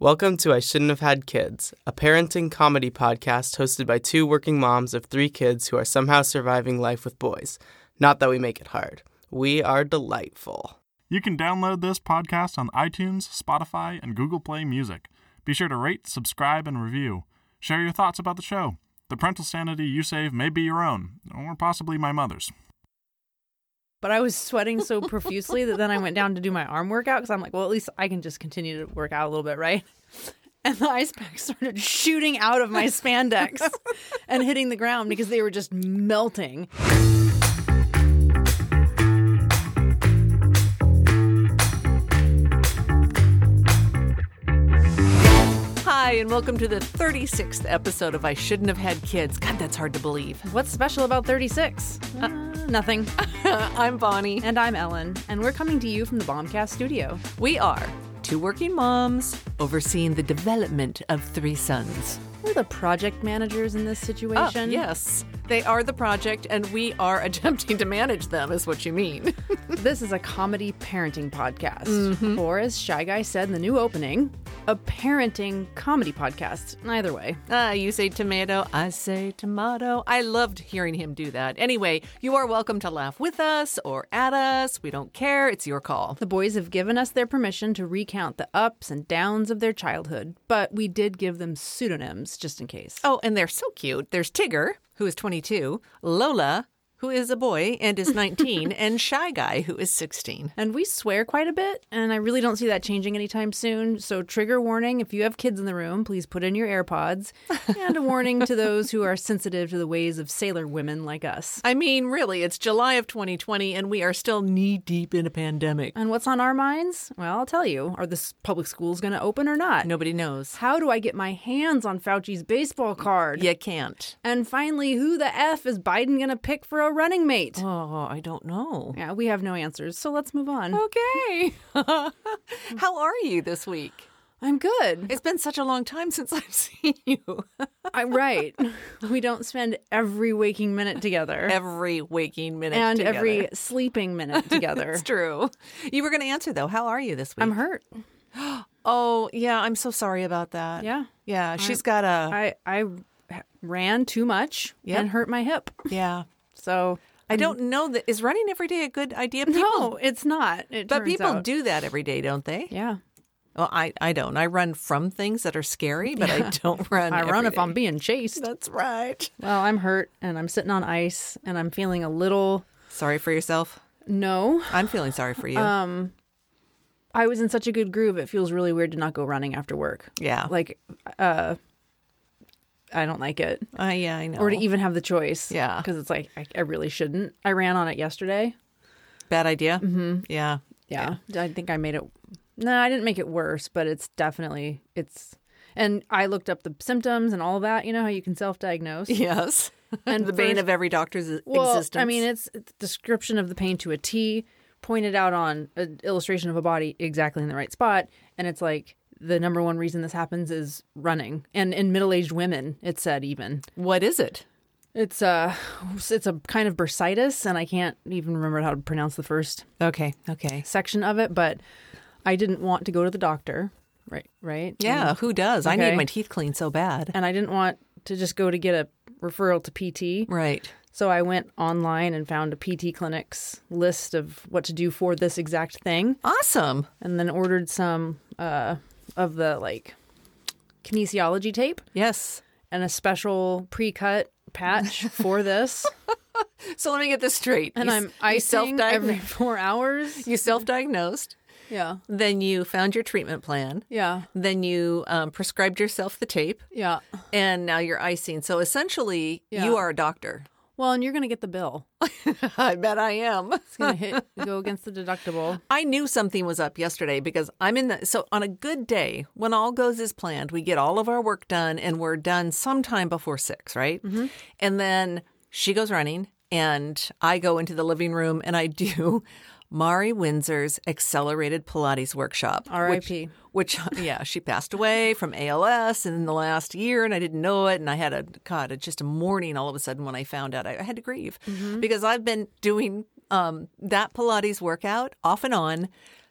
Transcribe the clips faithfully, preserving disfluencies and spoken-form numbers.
Welcome to I Shouldn't Have Had Kids, a parenting comedy podcast hosted by two working moms of three kids who are somehow surviving life with boys. Not that we make it hard. We are delightful. You can download this podcast on iTunes, Spotify, and Google Play Music. Be sure to rate, subscribe, and review. Share your thoughts about the show. The parental sanity you save may be your own, or possibly my mother's. But I was sweating so profusely that then I went down to do my arm workout because I'm like, well, at least I can just continue to work out a little bit, right? And the ice packs started shooting out of my spandex and hitting the ground because they were just melting. Hi, and welcome to the thirty-sixth episode of I Shouldn't Have Had Kids. God, that's hard to believe. What's special about thirty-six? Uh, nothing. I'm Bonnie. And I'm Ellen. And we're coming to you from the Bombcast studio. We are two working moms overseeing the development of three sons. We're the project managers in this situation. Oh, yes. They are the project, and we are attempting to manage them, is what you mean. This is a comedy parenting podcast. Mm-hmm. Or, as Shy Guy said in the new opening, a parenting comedy podcast. Either way. Ah, you say tomato, I say tomato. I loved hearing him do that. Anyway, you are welcome to laugh with us or at us. We don't care. It's your call. The boys have given us their permission to recount the ups and downs of their childhood, but we did give them pseudonyms just in case. Oh, and they're so cute. There's Tigger, who is twenty-two, Lola, who is a boy and is nineteen, and Shy Guy, who is sixteen. And we swear quite a bit, and I really don't see that changing anytime soon. So trigger warning, if you have kids in the room, please put in your AirPods. And a warning to those who are sensitive to the ways of sailor women like us. I mean, really, it's July of twenty twenty, and we are still knee-deep in a pandemic. And what's on our minds? Well, I'll tell you. Are the s- public schools going to open or not? Nobody knows. How do I get my hands on Fauci's baseball card? You can't. And finally, who the F is Biden going to pick for a running mate? Oh, I don't know. Yeah, we have no answers, so let's move on. Okay. How are you this week? I'm good. It's been such a long time since I've seen you. I'm right. We don't spend every waking minute together. Every waking minute and together. every sleeping minute together. It's true. You were going to answer, though. How are you this week? I'm hurt. Oh, yeah. I'm so sorry about that. Yeah. Yeah. She's got a... I, I ran too much Yep. and hurt my hip. Yeah. So... I don't know that is running every day a good idea. No, People, it's not. It but turns people out. do that every day, don't they? Yeah. Well, I, I don't. I run from things that are scary, but I don't run. I run every if I'm day. being chased. That's right. Well, I'm hurt and I'm sitting on ice and I'm feeling a little... Sorry for yourself. No. I'm feeling sorry for you. Um, I was in such a good groove. It feels really weird to not go running after work. yeah. Like, uh, I don't like it. Uh, yeah, I know. Or to even have the choice. Yeah. Because it's like, I, I really shouldn't. I ran on it yesterday. Bad idea. Mm-hmm. Yeah. Yeah. I think I made it. No, I didn't make it worse, but it's definitely, it's, and I looked up the symptoms and all that. You know how you can self-diagnose? Yes. And the bane first- of every doctor's Well, existence. I mean, it's it's description of the pain to a T, pointed out on an illustration of a body exactly in the right spot. And it's like, the number one reason this happens is running. And in middle-aged women, it said even. What is it? It's a, it's a kind of bursitis, and I can't even remember how to pronounce the first Okay. Okay. section of it, but I didn't want to go to the doctor, right? Right? Yeah. And, Who does? I Okay. need my teeth cleaned so bad. and I didn't want to just go to get a referral to P T. Right. So I went online and found a P T clinic's list of what to do for this exact thing, Awesome. and then ordered some uh, of the like kinesiology tape Yes. and a special pre-cut patch for this. So let me get this straight. And You- I'm you icing every self-diagnosed. four hours. You self-diagnosed. Yeah. Then you found your treatment plan. Yeah. Then you um, prescribed yourself the tape, Yeah. and now you're icing. So essentially, Yeah. you are a doctor. Well, and you're going to get the bill. I bet I am. It's going to hit go against the deductible. I knew something was up yesterday because I'm in the. So on a good day, when all goes as planned, we get all of our work done, and we're done sometime before six, right? Mm-hmm. And then she goes running, and I go into the living room, and I do Mari Windsor's accelerated Pilates workshop. R I P Which, which, yeah, she passed away from A L S in the last year, and I didn't know it. And I had a, God, just a morning all of a sudden when I found out. I, I had to grieve because I've been doing um, that Pilates workout off and on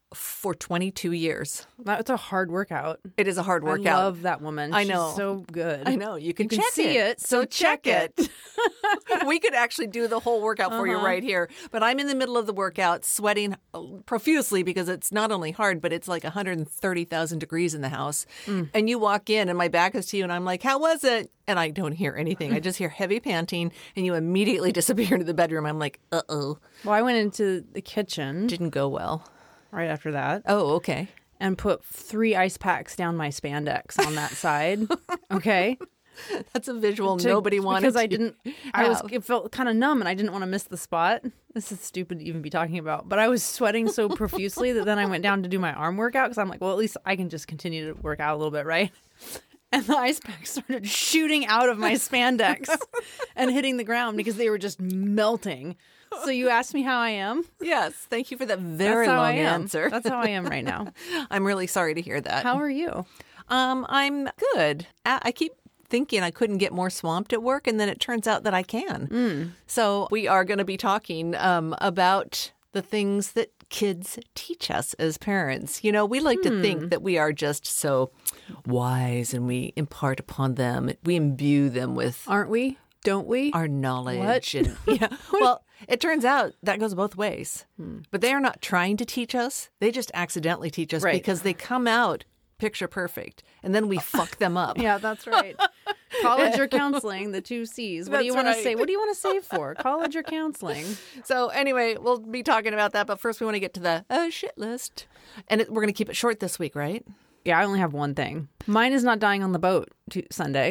for twenty-two years. That's a hard workout. It is a hard workout. I love that woman. I She's know. so good. I know. You can, You can check see it, so check it. We could actually do the whole workout for you Uh-huh. right here. But I'm in the middle of the workout, sweating profusely because it's not only hard, but it's like one hundred thirty thousand degrees in the house. Mm. And you walk in and my back is to you and I'm like, how was it? And I don't hear anything. I just hear heavy panting and you immediately disappear into the bedroom. I'm like, uh-oh. Well, I went into the kitchen Didn't go well. right after that Oh, okay. and put three ice packs down my spandex on that side. Okay. That's a visual To- nobody wanted because I to didn't. I was. have. It felt kind of numb, and I didn't want to miss the spot. This is stupid to even be talking about, but I was sweating so profusely that then I went down to do my arm workout because I'm like, well, at least I can just continue to work out a little bit, right? And the ice packs started shooting out of my spandex and hitting the ground because they were just melting. So you asked me how I am. Yes. Thank you for that very That's how I long am. answer. That's how I am right now. I'm really sorry to hear that. How are you? Um, I'm good. I I keep thinking I couldn't get more swamped at work, and then it turns out that I can. So we are going to be talking um, about the things that kids teach us as parents. You know, we like to think that we are just so wise and we impart upon them, we imbue them with Aren't we? Don't we? our knowledge. What? And, yeah. Well, it turns out that goes both ways. But they are not trying to teach us. They just accidentally teach us Right. because they come out picture perfect and then we fuck them up. Yeah, that's right. College or counseling, the two C's. What do you That's want to right. say? What do you want to save for? College or counseling? So anyway, we'll be talking about that. But first we want to get to the uh, shit list. And it, we're going to keep it short this week, right? Yeah, I only have one thing. Mine is not dying on the boat to Sunday.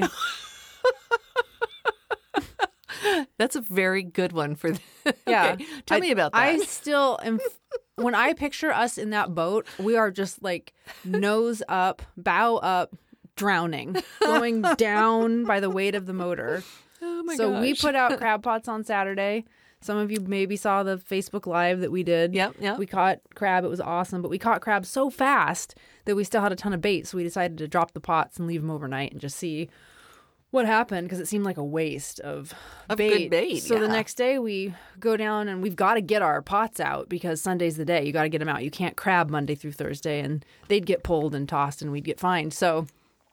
That's a very good one for the... Yeah. Okay. Tell I- me about that. I still am. When I picture us in that boat, we are just like nose up, bow up, drowning, going down by the weight of the motor. oh my so gosh. we put out crab pots on Saturday. Some of you maybe saw the Facebook Live that we did. Yep, yep. We caught crab. It was awesome. But we caught crab so fast that we still had a ton of bait. So we decided to drop the pots and leave them overnight and just see what happened because it seemed like a waste of, Of bait. good bait, So the yeah. next day we go down and we've got to get our pots out because Sunday's the day. You got to get them out. You can't crab Monday through Thursday and they'd get pulled and tossed and we'd get fined. So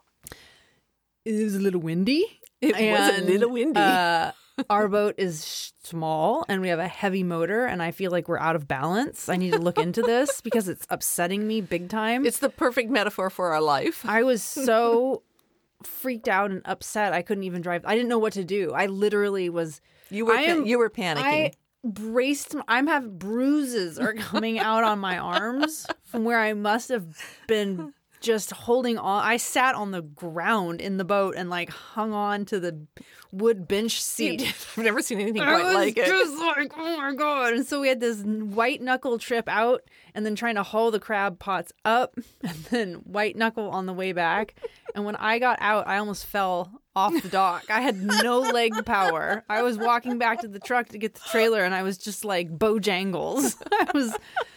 it was a little windy. It was a And, little windy. Uh, our boat is sh- small and we have a heavy motor and I feel like we're out of balance. I need to look into this because it's upsetting me big time. It's the perfect metaphor for our life. I was so freaked out and upset. I couldn't even drive. I didn't know what to do. I literally was. You were I pa- am- you were panicking. I braced. I'm have bruises are coming out on my arms from where I must have been just holding on. I sat on the ground in the boat and like hung on to the wood bench seat. I've never seen anything I quite was like it. just like, oh my god! And so we had this white knuckle trip out, and then trying to haul the crab pots up, and then white knuckle on the way back. And when I got out, I almost fell off the dock. I had no leg power. I was walking back to the truck to get the trailer, and I was just like Bojangles. I was.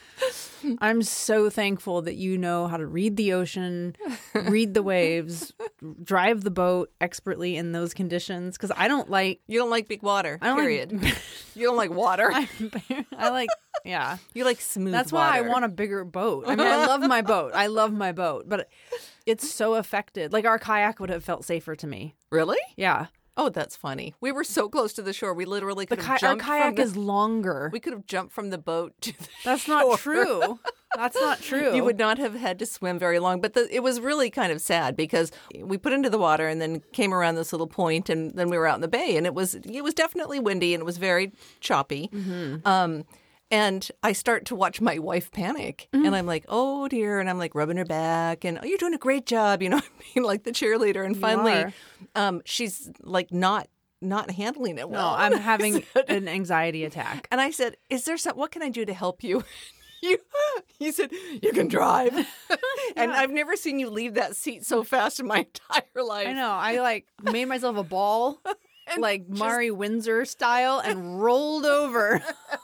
I'm so thankful that you know how to read the ocean, read the waves, drive the boat expertly in those conditions. Because I don't like. You don't like big water. I don't period. like. You don't like water. I, I like, yeah. you like smooth. That's why I water. want a bigger boat. I mean, I love my boat. I love my boat, but it's so affected. Like our kayak would have felt safer to me. Really? Yeah, Oh, that's funny. We were so close to the shore. We literally the could ki- have our jumped kayak from the, is longer. We could have jumped from the boat to the That's shore. not true. That's not true. You would not have had to swim very long. But the, it was really kind of sad because we put into the water and then came around this little point and then we were out in the bay and it was it was definitely windy and it was very choppy. Mm-hmm. Um, and I start to watch my wife panic Mm-hmm. and I'm like, oh dear. And I'm like rubbing her back and oh, you're doing a great job. You know what I mean? Like the cheerleader. And You finally, are. um, she's like not not handling it No, well. I'm having an anxiety attack. And I said, is there some, what can I do to help you? You, you said, you can drive. And I've never seen you leave that seat so fast in my entire life. I know. I like made myself a ball, like Mari Windsor style, and rolled over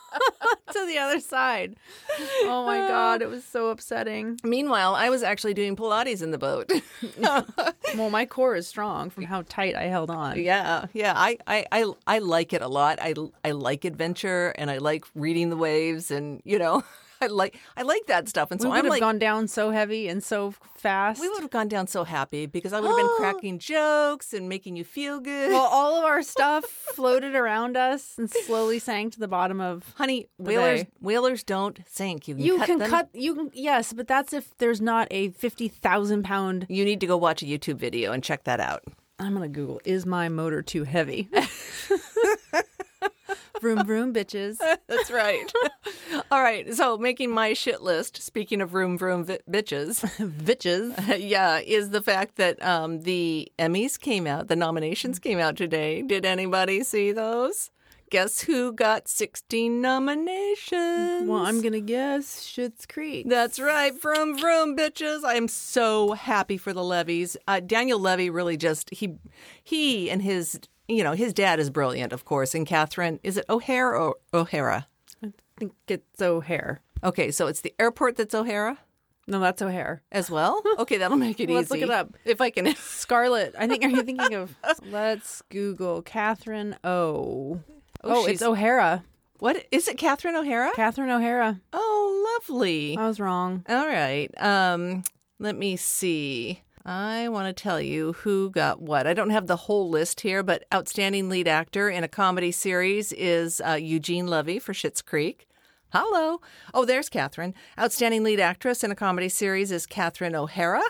to the other side. Oh my God, it was so upsetting. Meanwhile, I was actually doing Pilates in the boat. Well, my core is strong from how tight I held on. yeah, yeah. I, I, I, I like it a lot. I, I like adventure and I like reading the waves and, you know, I like I like that stuff. And so we would I'm have like, gone down so heavy and so fast. we would have gone down so happy because I would have been cracking jokes and making you feel good. Well, all of our stuff floated around us and slowly sank to the bottom of. Honey, the whalers bay. whalers don't sink. You can You cut can them. cut. You can yes, but that's if there's not a fifty thousand pound. You need to go watch a YouTube video and check that out. I'm gonna Google. Is my motor too heavy? Vroom vroom, bitches. That's right. All right. So making my shit list, speaking of vroom vroom vi- bitches, Bitches. yeah, is the fact that um, the Emmys came out, the nominations came out today. Did anybody see those? Guess who got sixteen nominations? Well, I'm gonna guess Schitt's Creek. That's right. Vroom, vroom, bitches. I am so happy for the Levies. Uh, Daniel Levy really just, he he and his, you know, his dad is brilliant, of course. And Catherine, is it O'Hare or O'Hara? I think it's O'Hare. Okay, so it's the airport that's O'Hara No, that's O'Hare. as well? Okay, that'll make it Well, easy. let's look it up. If I can. Scarlett. I think. Are you thinking of? Let's Google Catherine O. Oh, she's- it's O'Hara. What? Is it Catherine O'Hara? Catherine O'Hara. Oh, lovely. I was wrong. All right. Um, let me see. I want to tell you who got what. I don't have the whole list here, but outstanding lead actor in a comedy series is uh, Eugene Levy for Schitt's Creek. Hello. Oh, there's Catherine. Outstanding lead actress in a comedy series is Catherine O'Hara.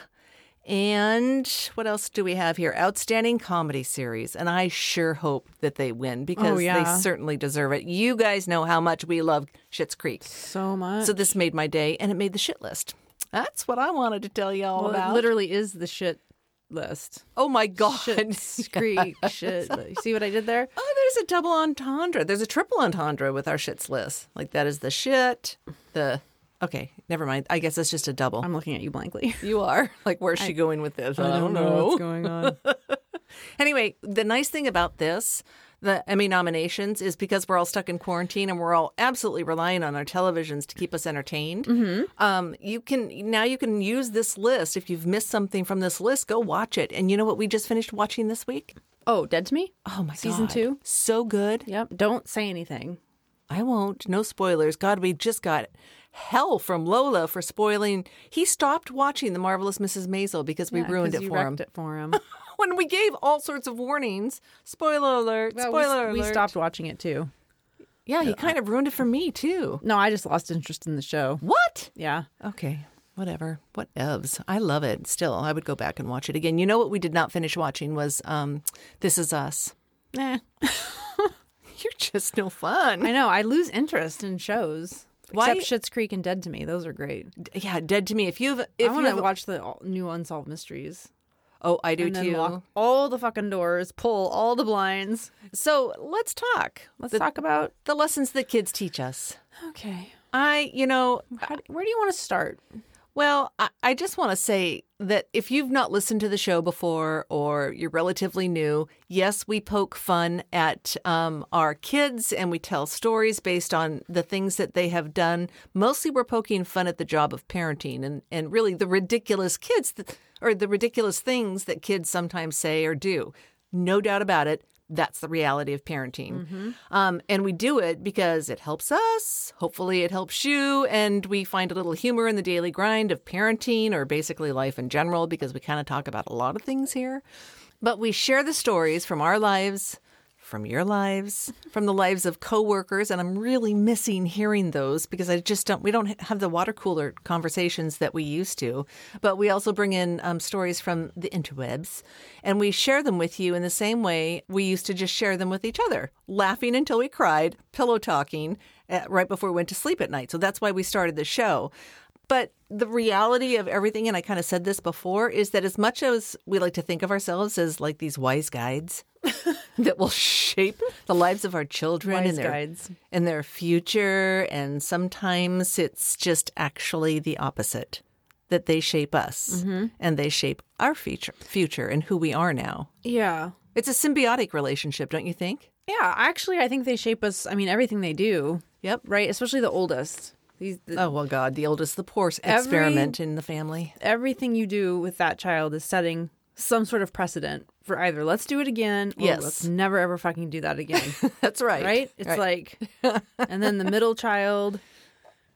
And what else do we have here? Outstanding comedy series. And I sure hope that they win because Oh, yeah. they certainly deserve it. You guys know how much we love Schitt's Creek. So much. So this made my day, and it made the shit list. That's what I wanted to tell you all well, about. it literally is the shit list. Oh my God. Schitt's Creek. Shit. You see what I did there? Oh, there's a double entendre. There's a triple entendre with our shits list. Like that is the shit, the... Okay, never mind. I guess it's just a double. I'm looking at you blankly. You are. Like, where's she going with this? I, don't know. what's going on. Anyway, the nice thing about this, the Emmy nominations, is because we're all stuck in quarantine and we're all absolutely relying on our televisions to keep us entertained. Mm-hmm. Um, you can now you can use this list. If you've missed something from this list, go watch it. And you know what we just finished watching this week? Oh, Dead to Me? Oh my Season God. two? So good. Yep. Don't say anything. I won't. No spoilers. God, we just got hell from Lola for spoiling. He stopped watching The Marvelous Missus Maisel because we Yeah, ruined 'cause it you for wrecked him. it for him. When we gave all sorts of warnings. Spoiler alert. Well, Spoiler we, alert. we stopped watching it too. Yeah, he kind of ruined it for me, too. No, I just lost interest in the show. What? Yeah. Okay. Whatever. What evs. I love it. Still, I would go back and watch it again. You know what we did not finish watching was um, This Is Us. Nah. You're just no fun. I know. I lose interest in shows. Why- Except Schitt's Creek and Dead to Me. Those are great. Yeah, dead to me. If you've, if I want you to watch the all- new Unsolved Mysteries. oh, I do and then too. lock all the fucking doors, pull all the blinds. So let's talk. Let's the, talk about. the lessons that kids teach us. Okay. I, you know, How, do- where do you want to start? well, I, I just want to say that if you've not listened to the show before or you're relatively new, yes, we poke fun at um, our kids and we tell stories based on the things that they have done. Mostly we're poking fun at the job of parenting and, and really the ridiculous kids that, or the ridiculous things that kids sometimes say or do. No doubt about it. That's the reality of parenting. Mm-hmm. Um, and we do it because it helps us. Hopefully it helps you. And we find a little humor in the daily grind of parenting or basically life in general because we kind of talk about a lot of things here. But we share the stories from our lives, from your lives, from the lives of coworkers. And I'm really missing hearing those because I just don't, we don't have the water cooler conversations that we used to. But we also bring in um, stories from the interwebs and we share them with you in the same way we used to just share them with each other, laughing until we cried, pillow talking uh, right before we went to sleep at night. So that's why we started the show. But the reality of everything, and I kind of said this before, is that as much as we like to think of ourselves as like these wise guides that will shape the lives of our children Wise and their, guides. and their future, and sometimes it's just actually the opposite, that they shape us Mm-hmm. and they shape our future, future and who we are now. Yeah. It's a symbiotic relationship, don't you think? Yeah. Actually, I think they shape us. I mean, everything they do. Yep. Right. Especially the oldest. These, the, Oh, well, God, the oldest, the poor Every- experiment in the family. Everything you do with that child is setting some sort of precedent for either let's do it again or Yes. let's never ever fucking do that again. That's right. Right? It's like, and then the middle child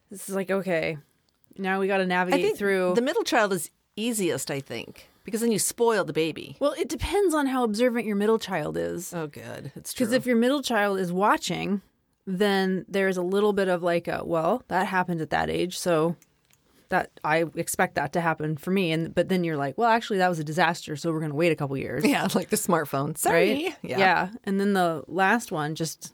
This is like, okay, now we got to I navigate think through. the middle child is easiest, I think, because then you spoil the baby. Well, it depends on how observant your middle child is. Oh, good. It's true. Because if your middle child is watching, then there's a little bit of like a, well, that happened at that age, so that I expect that to happen for me. And but then you're like, well, actually, that was a disaster, so we're going to wait a couple years. Yeah, like the smartphone. Sorry. Right? Yeah. yeah. And then the last one, just,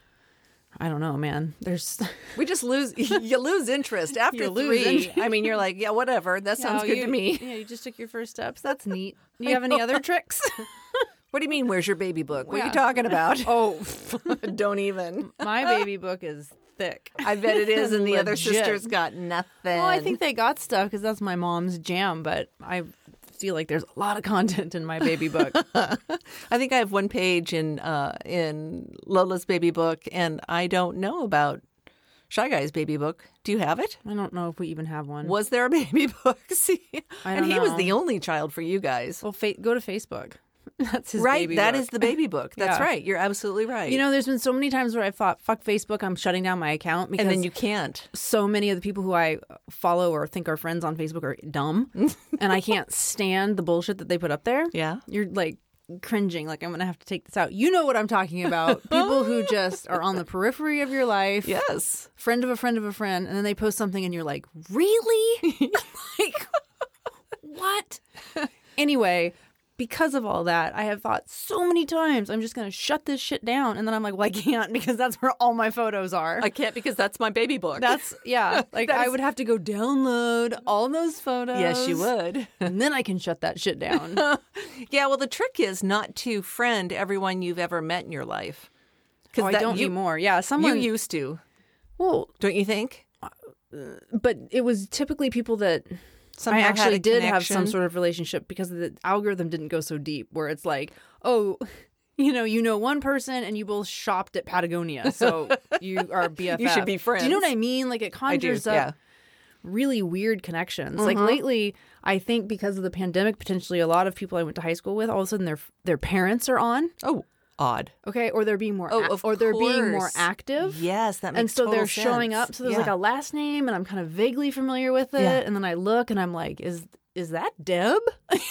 I don't know, man. There's We just lose, you lose interest after You lose three. interest. I mean, you're like, yeah, whatever. That sounds Oh, good you- to me. Yeah, you just took your first steps. That's neat. Do you have any other tricks? What do you mean, where's your baby book? What are Yeah. you talking about? Oh, Don't even. my baby book is thick. I bet it is, and the other Legit. sisters got nothing. Well, I think they got stuff because that's my mom's jam, but I feel like there's a lot of content in my baby book. I think I have one page in uh, in Lola's baby book, and I don't know about Shy Guy's baby book. Do you have it? I don't know if we even have one. Was there a baby book? See, I and don't he was know. the only child for you guys, Well, fa- go to Facebook. That's his right? baby That book. is the baby book. That's Yeah. right. You're absolutely right. You know, there's been so many times where I thought, fuck Facebook, I'm shutting down my account because and then you can't. so many of the people who I follow or think are friends on Facebook are dumb, and I can't stand the bullshit that they put up there. Yeah. You're like cringing, like I'm going to have to take this out. You know what I'm talking about. People who just are on the periphery of your life. Yes. Friend of a friend of a friend, and then they post something and you're like, really? Like, what? Anyway, because of all that, I have thought so many times, I'm just going to shut this shit down. And then I'm like, well, I can't because that's where all my photos are. I can't because that's my baby book. That's, yeah. Like, That I is- would have to go download all those photos. Yes, you would. And then I can shut that shit down. Yeah, well, the trick is not to friend everyone you've ever met in your life. Oh, I that- don't you, anymore. Yeah, someone. You used to, well, don't you think? but it was typically people that Somehow I had actually a did have some connection. sort of relationship because the algorithm didn't go so deep where it's like, oh, you know, you know one person and you both shopped at Patagonia, so you are B F F. You should be friends. Do you know what I mean? Like it I do, conjures up yeah. really weird connections. Like lately, I think because of the pandemic, potentially a lot of people I went to high school with, all of a sudden their their parents are on. Oh, odd. Okay, or they're being more, Oh, ac- of or they're being more course. active. Yes, that makes and so total they're showing sense. up. So there's Yeah. like a last name, and I'm kind of vaguely familiar with it. Yeah. And then I look, and I'm like, is is that Deb? Like,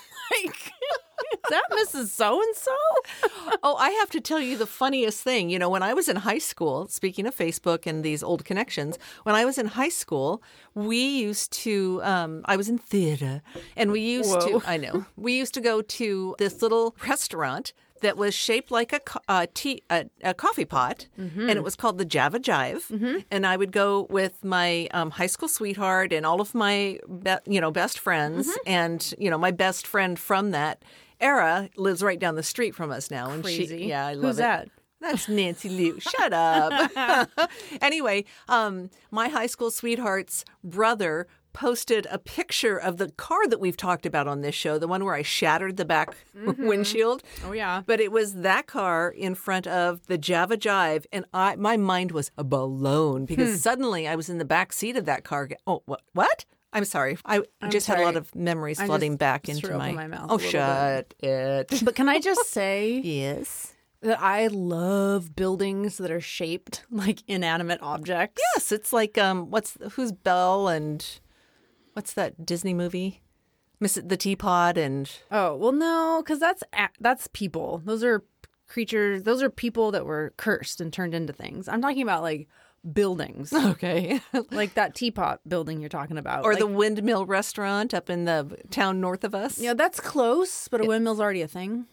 is that Missus So and So? Oh, I have to tell you the funniest thing. You know, when I was in high school, speaking of Facebook and these old connections, when I was in high school, we used to, um, I was in theater, and we used Whoa. to, I know, we used to go to this little restaurant that was shaped like a, co- a, tea, a, a coffee pot, and it was called the Java Jive. And I would go with my um, high school sweetheart and all of my, be- you know, best friends, and you know, my best friend from that era lives right down the street from us now. And Crazy. she, yeah, I love Who's it. that? That's Nancy Liu. Shut up. Anyway, um, my high school sweetheart's brother posted a picture of the car that we've talked about on this show, the one where I shattered the back windshield. Oh, yeah. But it was that car in front of the Java Jive, and I my mind was blown because Hmm. suddenly I was in the back seat of that car. Oh, what? What? I'm sorry. I just had a lot sorry. of memories I flooding just back threw into up my, in my mouth a Oh, little shut it. But can I just say Yes. that I love buildings that are shaped like inanimate objects? Yes, it's like um, what's who's Belle and what's that Disney movie? Miss the Teapot and Oh, well, no, because that's a- that's people. Those are creatures. Those are people that were cursed and turned into things. I'm talking about like buildings, okay, like that teapot building you're talking about, or like, the Windmill Restaurant up in the town north of us. You know, that's close, but a windmill's already a thing.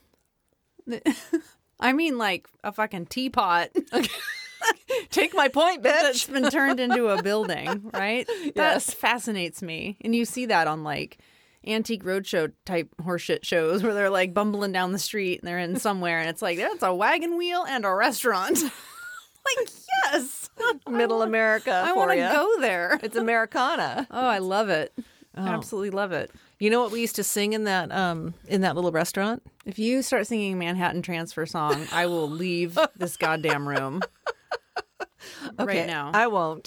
I mean, like a fucking teapot Take my point, that's bitch. been turned into a building, right? That Yes. fascinates me, and you see that on like Antique Roadshow type horseshit shows where they're like bumbling down the street and they're in somewhere, and it's like that's a wagon wheel and a restaurant. Like, yes, Middle America I for want to you. go there. It's Americana. Oh, I love it. Absolutely love it. You know what we used to sing in that um in that little restaurant? If you start singing Manhattan Transfer song, I will leave this goddamn room Okay, right now. I won't.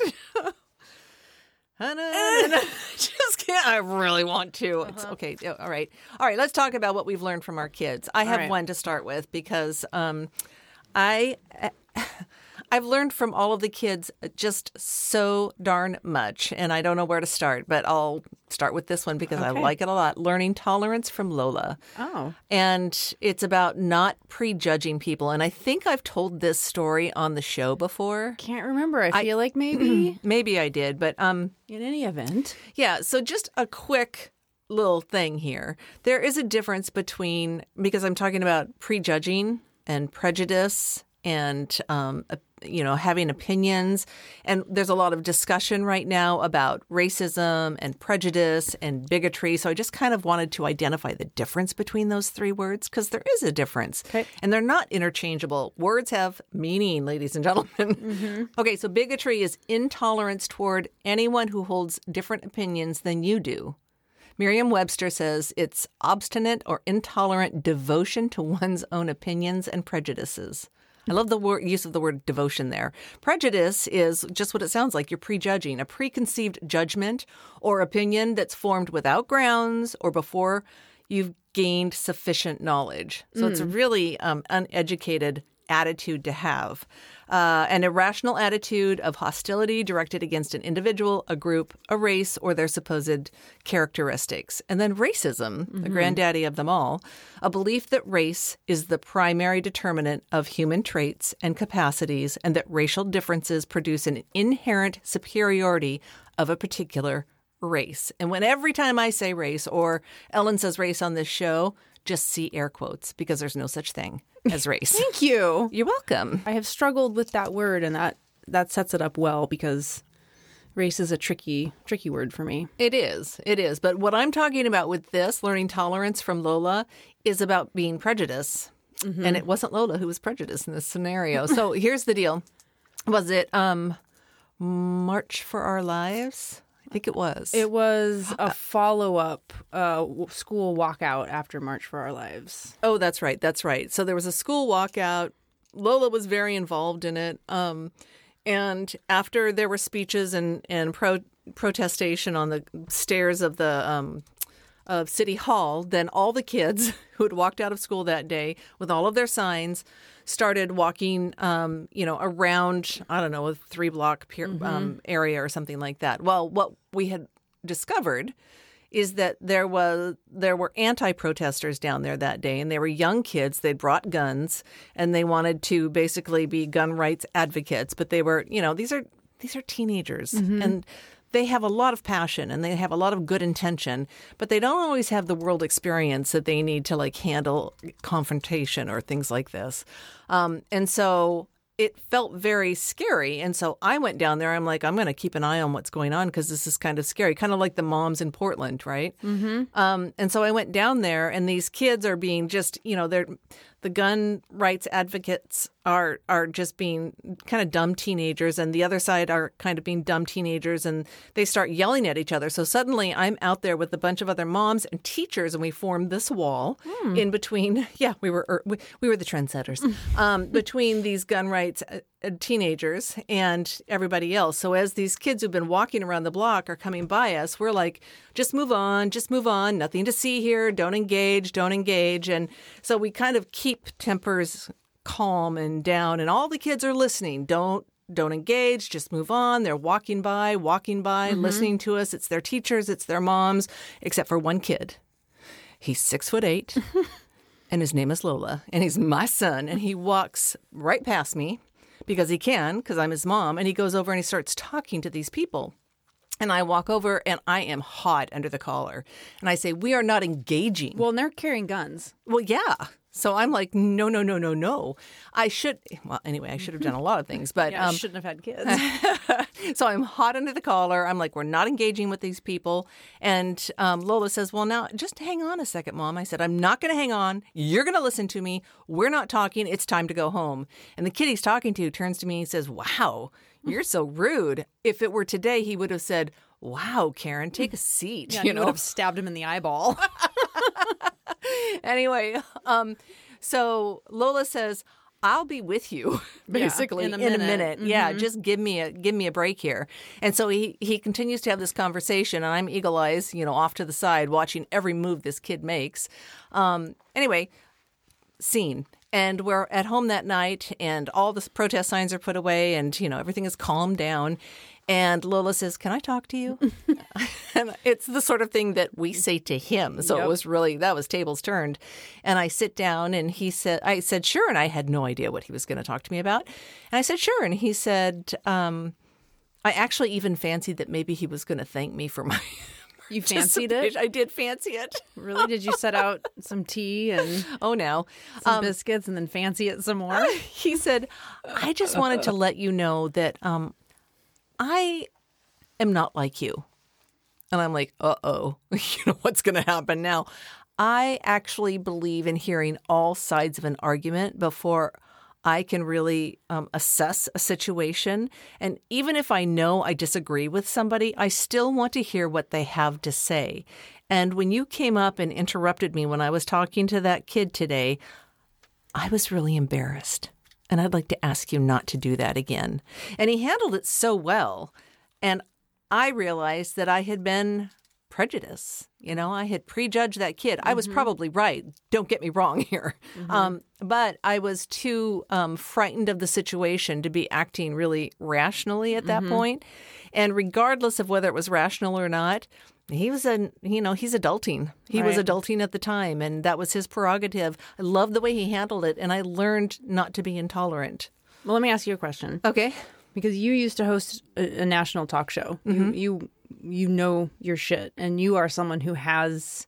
Just can't. I really want to. It's okay. Yeah, all right. All right. Let's talk about what we've learned from our kids. I have right. one to start with because um, I I've learned from all of the kids just so darn much, and I don't know where to start, but I'll start with this one because I Okay. like it a lot. Learning Tolerance from Lola. Oh. And it's about not prejudging people. And I think I've told this story on the show before. Can't remember. I feel like maybe Maybe I did, but um, in any event. yeah. So just a quick little thing here. There is a difference between, because I'm talking about prejudging and prejudice and, um, uh, you know, having opinions. And there's a lot of discussion right now about racism and prejudice and bigotry. So I just kind of wanted to identify the difference between those three words because there is a difference. Okay. And they're not interchangeable. Words have meaning, ladies and gentlemen. Mm-hmm. Okay, so bigotry is intolerance toward anyone who holds different opinions than you do. Merriam-Webster says it's obstinate or intolerant devotion to one's own opinions and prejudices. I love the word, use of the word devotion there. Prejudice is just what it sounds like. You're prejudging, a preconceived judgment or opinion that's formed without grounds or before you've gained sufficient knowledge. So it's a really um, uneducated attitude to have. Uh, an irrational attitude of hostility directed against an individual, a group, a race, or their supposed characteristics. And then racism, the granddaddy of them all, a belief that race is the primary determinant of human traits and capacities and that racial differences produce an inherent superiority of a particular race. And when every time I say race or Ellen says race on this show, just see air quotes because there's no such thing as race. Thank you. You're welcome. I have struggled with that word, and that that sets it up well because race is a tricky, tricky word for me. It is. It is. But what I'm talking about with this, learning tolerance from Lola, is about being prejudiced. Mm-hmm. And it wasn't Lola who was prejudiced in this scenario. So here's the deal. Was it um, March for Our Lives? I think it was. It was a follow-up uh, w- school walkout after March for Our Lives. Oh, that's right. That's right. So there was a school walkout. Lola was very involved in it. Um, and after there were speeches and, and pro- protestation on the stairs of the um, of City Hall, then all the kids who had walked out of school that day with all of their signs started walking, um, you know, around, I don't know, a three block pier, Mm-hmm. um, area or something like that. Well, what we had discovered is that there was there were anti-protesters down there that day, and they were young kids. They brought guns, and they wanted to basically be gun rights advocates. But they were, you know, these are these are teenagers, Mm-hmm. and they have a lot of passion and they have a lot of good intention, but they don't always have the world experience that they need to like handle confrontation or things like this. Um, and so it felt very scary. And so I went down there. I'm like, I'm going to keep an eye on what's going on because this is kind of scary, kind of like the moms in Portland, right? Mm-hmm. Um, and so I went down there, and these kids are being just, you know, they're the gun rights advocates are are just being kind of dumb teenagers, and the other side are kind of being dumb teenagers, and they start yelling at each other. So suddenly I'm out there with a bunch of other moms and teachers, and we formed this wall Hmm. in between. Yeah, we were er, we, we were the trendsetters um, between these gun rights uh, uh, teenagers and everybody else. So as these kids who've been walking around the block are coming by us, we're like, just move on, just move on. Nothing to see here. Don't engage. Don't engage. And so we kind of keep tempers calm and down, and all the kids are listening. Don't don't engage, just move on. They're walking by, walking by, Mm-hmm. listening to us. It's their teachers, it's their moms, except for one kid. He's six foot eight, and his name is Lola, and he's my son, and he walks right past me because he can, because I'm his mom, and he goes over and he starts talking to these people. And I walk over, and I am hot under the collar. And I say, we are not engaging. Well, and they're carrying guns. Well, yeah. So I'm like, no, no, no, no, no. I should, well, anyway, I should have done a lot of things, but Yeah, um, shouldn't have had kids. so I'm hot under the collar. I'm like, we're not engaging with these people. And um, Lola says, well, now just hang on a second, Mom. I said, I'm not going to hang on. You're going to listen to me. We're not talking. It's time to go home. And the kid he's talking to turns to me and says, wow, you're so rude. If it were today, he would have said, wow, Karen, take a seat. Yeah, you you know, would have stabbed him in the eyeball. Anyway, um, so Lola says, I'll be with you basically in a in a minute. minute. Yeah, just give me a give me a break here. And so he he continues to have this conversation, and I'm eagle eyes, you know, off to the side, watching every move this kid makes. Um, anyway, scene. And we're at home that night, and all the protest signs are put away, and, you know, everything is calmed down. And Lola says, "Can I talk to you?" And it's the sort of thing that we say to him. So Yep. it was really, that was tables turned. And I sit down, and he said, I said, "Sure." And I had no idea what he was going to talk to me about. And I said, "Sure." And he said, um, I actually even fancied that maybe he was going to thank me for my You fancied it? I did fancy it. Really? Did you set out some tea and Oh, no. some biscuits and then fancy it some more? He said, "I just wanted to let you know that um, I am not like you." And I'm like, uh-oh, you know, what's going to happen now? I actually believe in hearing all sides of an argument before I can really um, assess a situation. And even if I know I disagree with somebody, I still want to hear what they have to say. And when you came up and interrupted me when I was talking to that kid today, I was really embarrassed. And I'd like to ask you not to do that again. And he handled it so well. And I realized that I had been prejudiced. You know, I had prejudged that kid. I was probably right. Don't get me wrong here. Um, but I was too um, frightened of the situation to be acting really rationally at that point. And regardless of whether it was rational or not, he was a, you know, he's adulting. He was Right. adulting at the time, and that was his prerogative. I loved the way he handled it, and I learned not to be intolerant. Well, let me ask you a question. Okay. Because you used to host a, a national talk show. Mm-hmm. You, you you know your shit, and you are someone who has,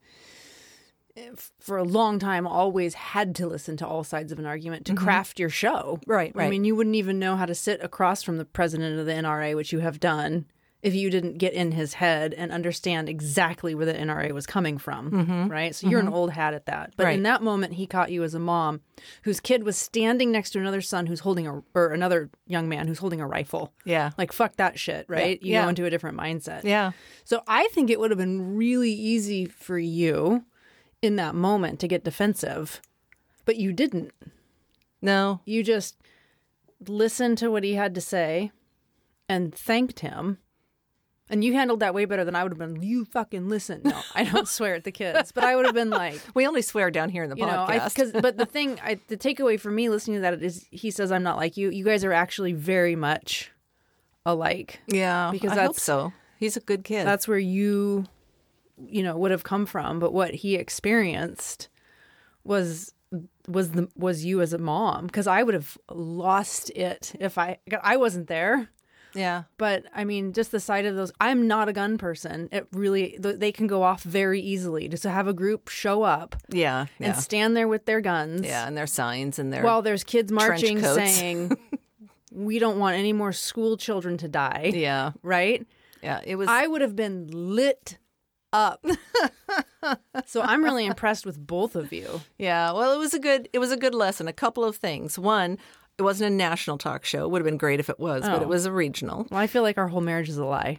for a long time, always had to listen to all sides of an argument to craft your show. Right, I right. mean, you wouldn't even know how to sit across from the president of the N R A, which you have done, if you didn't get in his head and understand exactly where the N R A was coming from, right? So you're an old hat at that. But Right. in that moment, he caught you as a mom whose kid was standing next to another son who's holding a, or another young man who's holding a rifle. Yeah. Like, fuck that shit, right? You Yeah. go into a different mindset. Yeah. So I think it would have been really easy for you in that moment to get defensive, but you didn't. No. You just listened to what he had to say and thanked him. And you handled that way better than I would have been. You fucking listen. No, I don't swear at the kids, but I would have been like, We only swear down here in the you know, I, podcast. cause, but the thing, I, the takeaway for me listening to that is he says, "I'm not like you." You guys are actually very much alike. yeah. because I hope that's- so. He's a good kid. That's where you, you know, would have come from. But what he experienced was was the was you as a mom, because I would have lost it if I I wasn't there. yeah. But I mean, just the sight of those. I'm not a gun person. It really th- they can go off very easily. Just to have a group show up Yeah. Yeah. and stand there with their guns. yeah. And their signs and their. While there's kids marching coats. saying, "We don't want any more school children to die." yeah. Right. Yeah. It was. I would have been lit up. So I'm really impressed with both of you. Yeah, well, it was a good it was a good lesson. A couple of things. One, it wasn't a national talk show. It would have been great if it was, but Oh. it was a regional. Well, I feel like our whole marriage is a lie.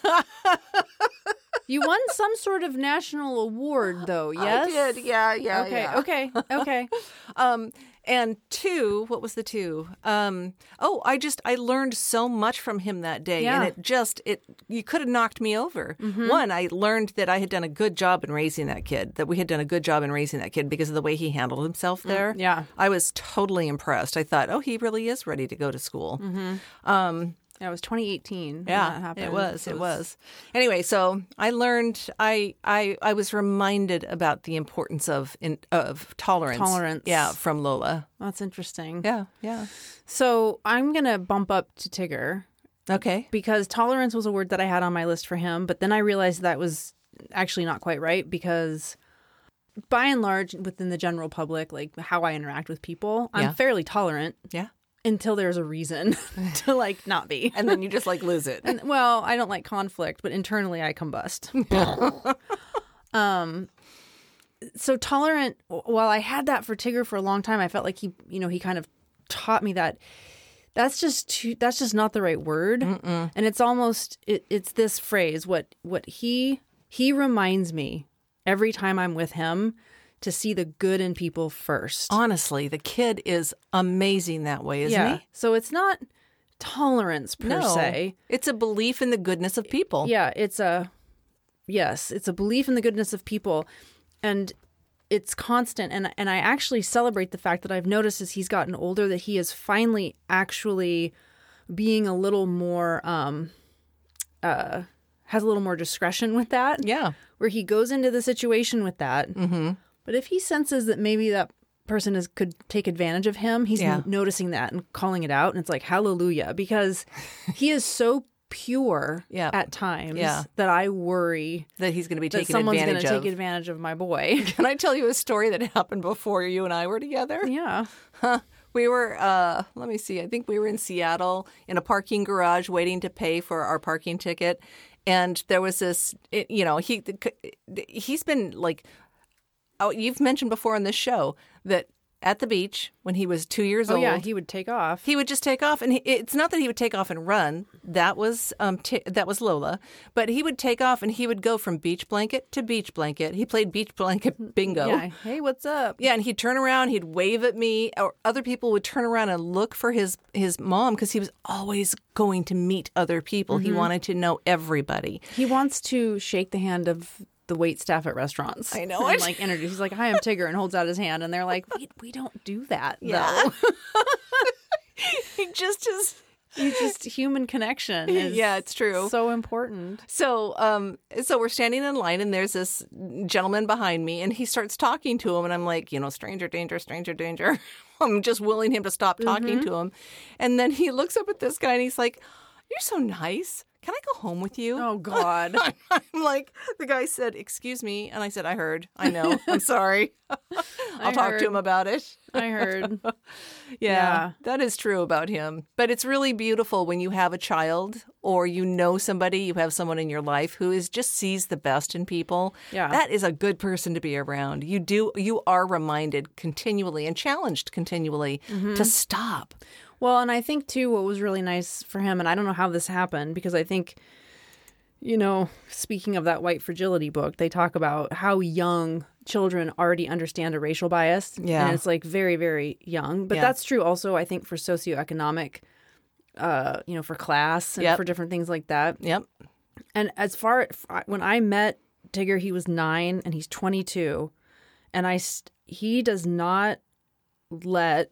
You won some sort of national award, though, yes? I did. Yeah, yeah, Okay, yeah. okay, okay. Um, and two, what was the two? Um, oh, I just I learned so much from him that day, Yeah. and it just it you could have knocked me over. One, I learned that I had done a good job in raising that kid. That we had done a good job in raising that kid because of the way he handled himself there. yeah. I was totally impressed. I thought, oh, he really is ready to go to school. Um, Yeah, it was twenty eighteen. when Yeah, that happened. it was. So It it's- was. Anyway, so I learned. I I I was reminded about the importance of in, of tolerance. Tolerance. Yeah, from Lola. That's interesting. Yeah, yeah. So I'm going to bump up to Tigger Okay. because tolerance was a word that I had on my list for him. But then I realized that was actually not quite right because by and large, within the general public, like how I interact with people, I'm Yeah. fairly tolerant. Yeah. Until there's a reason to like not be. And then you just like lose it. And, well, I don't like conflict, but internally I combust. um, so tolerant. While I had that for Tigger for a long time, I felt like he, you know, he kind of taught me that that's just too, that's just not the right word. Mm-mm. And it's almost it, it's this phrase. What what he he reminds me every time I'm with him to see the good in people first. Honestly, the kid is amazing that way, isn't yeah. he? So it's not tolerance per No, se. it's a belief in the goodness of people. Yeah, it's a yes, it's a belief in the goodness of people. And it's constant. And, and I actually celebrate the fact that I've noticed as he's gotten older that he is finally actually being a little more, um, uh, has a little more discretion with that. Yeah. Where he goes into the situation with that. Mm-hmm. But if he senses that maybe that person is could take advantage of him, he's Yeah. n- noticing that and calling it out. And it's like, hallelujah, because he is so pure Yeah. at times Yeah. that I worry That he's going to be that taken someone's going advantage to of. take advantage of my boy. Can I tell you a story that happened before you and I were together? Yeah. Huh. We were, uh, let me see, I think we were in Seattle in a parking garage waiting to pay for our parking ticket. And there was this, it, you know, he he's been like, oh, you've mentioned before on this show that at the beach when he was two years Oh, old. yeah. He would take off. He would just take off, and he, it's not that he would take off and run. That was um t- that was Lola, but he would take off and he would go from beach blanket to beach blanket. He played beach blanket bingo. Yeah. Hey, what's up? Yeah, and he'd turn around, he'd wave at me, or other people would turn around and look for his his mom because he was always going to meet other people. He wanted to know everybody. He wants to shake the hand of the wait staff at restaurants. I know and, it. like introduce. He's like, "Hi, I'm Tigger," and holds out his hand, and they're like, "We we don't do that, Yeah. though." He just is. It's just human connection. Is Yeah, it's true. So important. So, um, so we're standing in line, and there's this gentleman behind me, and he starts talking to him, and I'm like, you know, stranger danger, stranger danger. I'm just willing him to stop talking to him, and then he looks up at this guy, and he's like, "You're so nice. Can I go home with you?" Oh God. I'm like, the guy said, "Excuse me," and I said, "I heard. I know. I'm sorry. I'll talk heard. to him about it." I heard. Yeah, Yeah. that is true about him. But it's really beautiful when you have a child or you know somebody, you have someone in your life who is just sees the best in people. Yeah. That is a good person to be around. You do you are reminded continually and challenged continually to stop. Well, and I think too, what was really nice for him, and I don't know how this happened, because I think, you know, speaking of that White Fragility book, they talk about how young children already understand a racial bias. Yeah. And it's like very, very young. But Yeah. that's true also, I think, for socioeconomic, uh, you know, for class and Yep. for different things like that. Yep. And as far when I met Tigger, he was nine and he's twenty-two, and I st- he does not let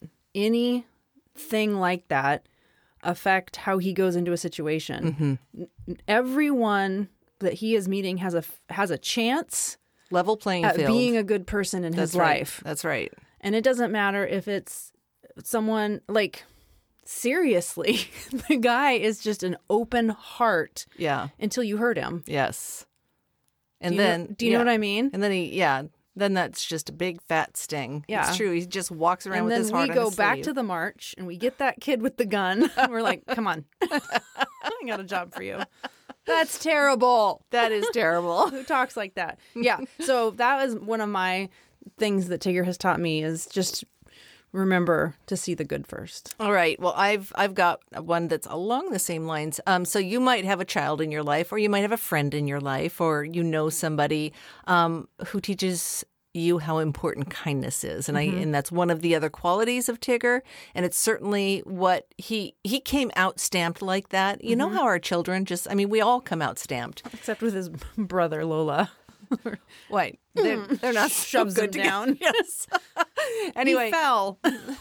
anything like that affect how he goes into a situation. Mm-hmm. Everyone that he is meeting has a has a chance Level playing at field. being a good person in That's his right. life, That's right. and it doesn't matter if it's someone like. Seriously, the guy is just an open heart Yeah. until you hurt him. Yes. And Do you then know, do you yeah. know what I mean? And then he yeah, then that's just a big fat sting. Yeah. It's true. He just walks around And with then his heart we on go his back sleeve. to the march and we get that kid with the gun. And we're like, come on. I got a job for you. That's terrible. That is terrible. Who talks like that? Yeah. So that was one of my things that Tigger has taught me is just remember to see the good first. All right. Well, I've I've got one that's along the same lines. Um, so you might have a child in your life, or you might have a friend in your life, or you know somebody um, who teaches you how important kindness is, and Mm-hmm. I and that's one of the other qualities of Tigger, and it's certainly what he he came out stamped like that. You Mm-hmm. know how our children just, I mean, we all come out stamped. Except with his brother, Lola. Wait, they're, they're not so Shoves good him together. down. Yes. Anyway, He fell.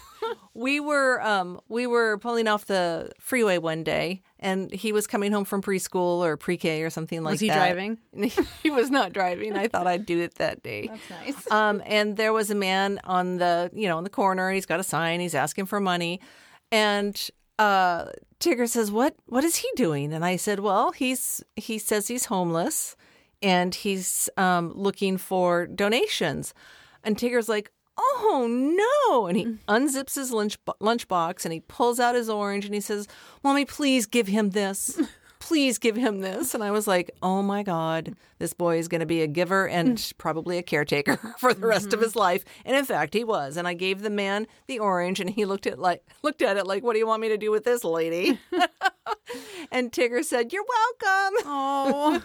we were um we were pulling off the freeway one day, and he was coming home from preschool or pre-K or something like that. Was he driving? He was not driving. I thought I'd do it that day. That's nice. Um, and there was a man on the you know in the corner, and he's got a sign. He's asking for money, and uh, Tigger says, "What what is he doing?" And I said, "Well, he's he says he's homeless, and he's um looking for donations." And Tigger's like, "Oh no!" And he unzips his lunch lunchbox and he pulls out his orange and he says, "Mommy, please give him this. Please give him this." And I was like, "Oh my God, this boy is going to be a giver and probably a caretaker for the rest of his life." And in fact, he was. And I gave the man the orange, and he looked at like looked at it like, "What do you want me to do with this, lady?" And Tigger said, "You're welcome." Oh,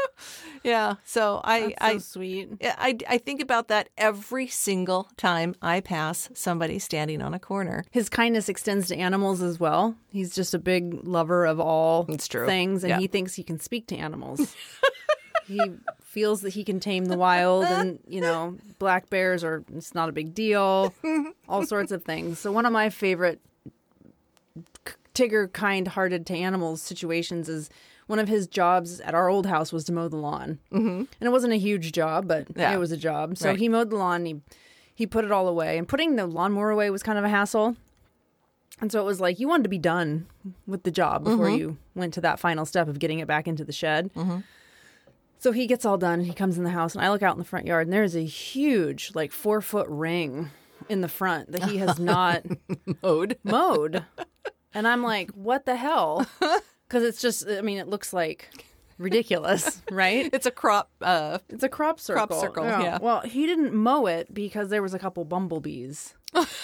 Yeah. So I that's I so sweet. I, I think about that every single time I pass somebody standing on a corner. His kindness extends to animals as well. He's just a big lover of all It's true. things, and Yeah. he thinks he can speak to animals. He feels that he can tame the wild, and you know, black bears are it's not a big deal. All sorts of things. So one of my favorite Tigger kind-hearted to animals situations is one of his jobs at our old house was to mow the lawn. Mm-hmm. And it wasn't a huge job, but yeah. it was a job. So right. he mowed the lawn, and he, he put it all away. And putting the lawnmower away was kind of a hassle. And so it was like you wanted to be done with the job before mm-hmm. you went to that final step of getting it back into the shed. Mm-hmm. So he gets all done, and he comes in the house, and I look out in the front yard, and there's a huge, like, four-foot ring in the front that he has not mowed. mowed. And I'm like, what the hell? Because it's just, I mean, it looks like ridiculous, right? It's a crop. Uh, it's a crop circle. Crop circle, yeah. yeah. Well, he didn't mow it because there was a couple bumblebees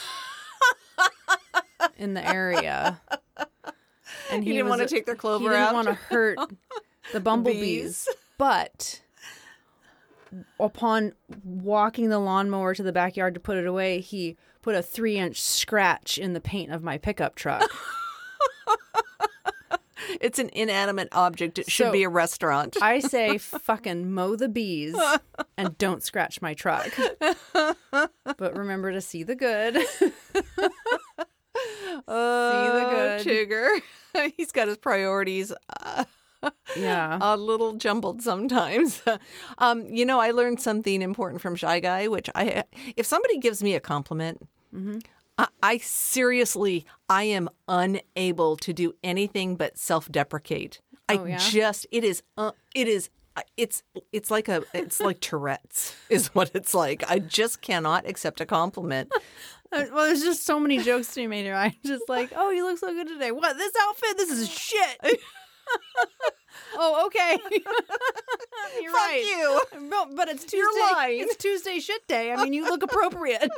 in the area. And he, he didn't was, want to take their clover he didn't out. want to hurt the bumblebees. Bees. But upon walking the lawnmower to the backyard to put it away, he put a three-inch scratch in the paint of my pickup truck. It's an inanimate object. It should so, be a restaurant. I say fucking mow the bees and don't scratch my truck. But remember to see the good. Oh, see the good. Tigger. He's got his priorities uh, yeah. a little jumbled sometimes. um, you know, I learned something important from Shy Guy, which I, if somebody gives me a compliment, mm-hmm. I, I seriously, I am unable to do anything but self-deprecate. Oh, I yeah? just, it is, uh, it is, it's, it's like a, it's like Tourette's is what it's like. I just cannot accept a compliment. Well, there's just so many jokes to be made here. I'm just like, oh, you look so good today. What? This outfit? This is shit. Oh, okay. You're Fuck right. you. No, but it's Tuesday. You're lying. It's Tuesday shit day. I mean, you look appropriate.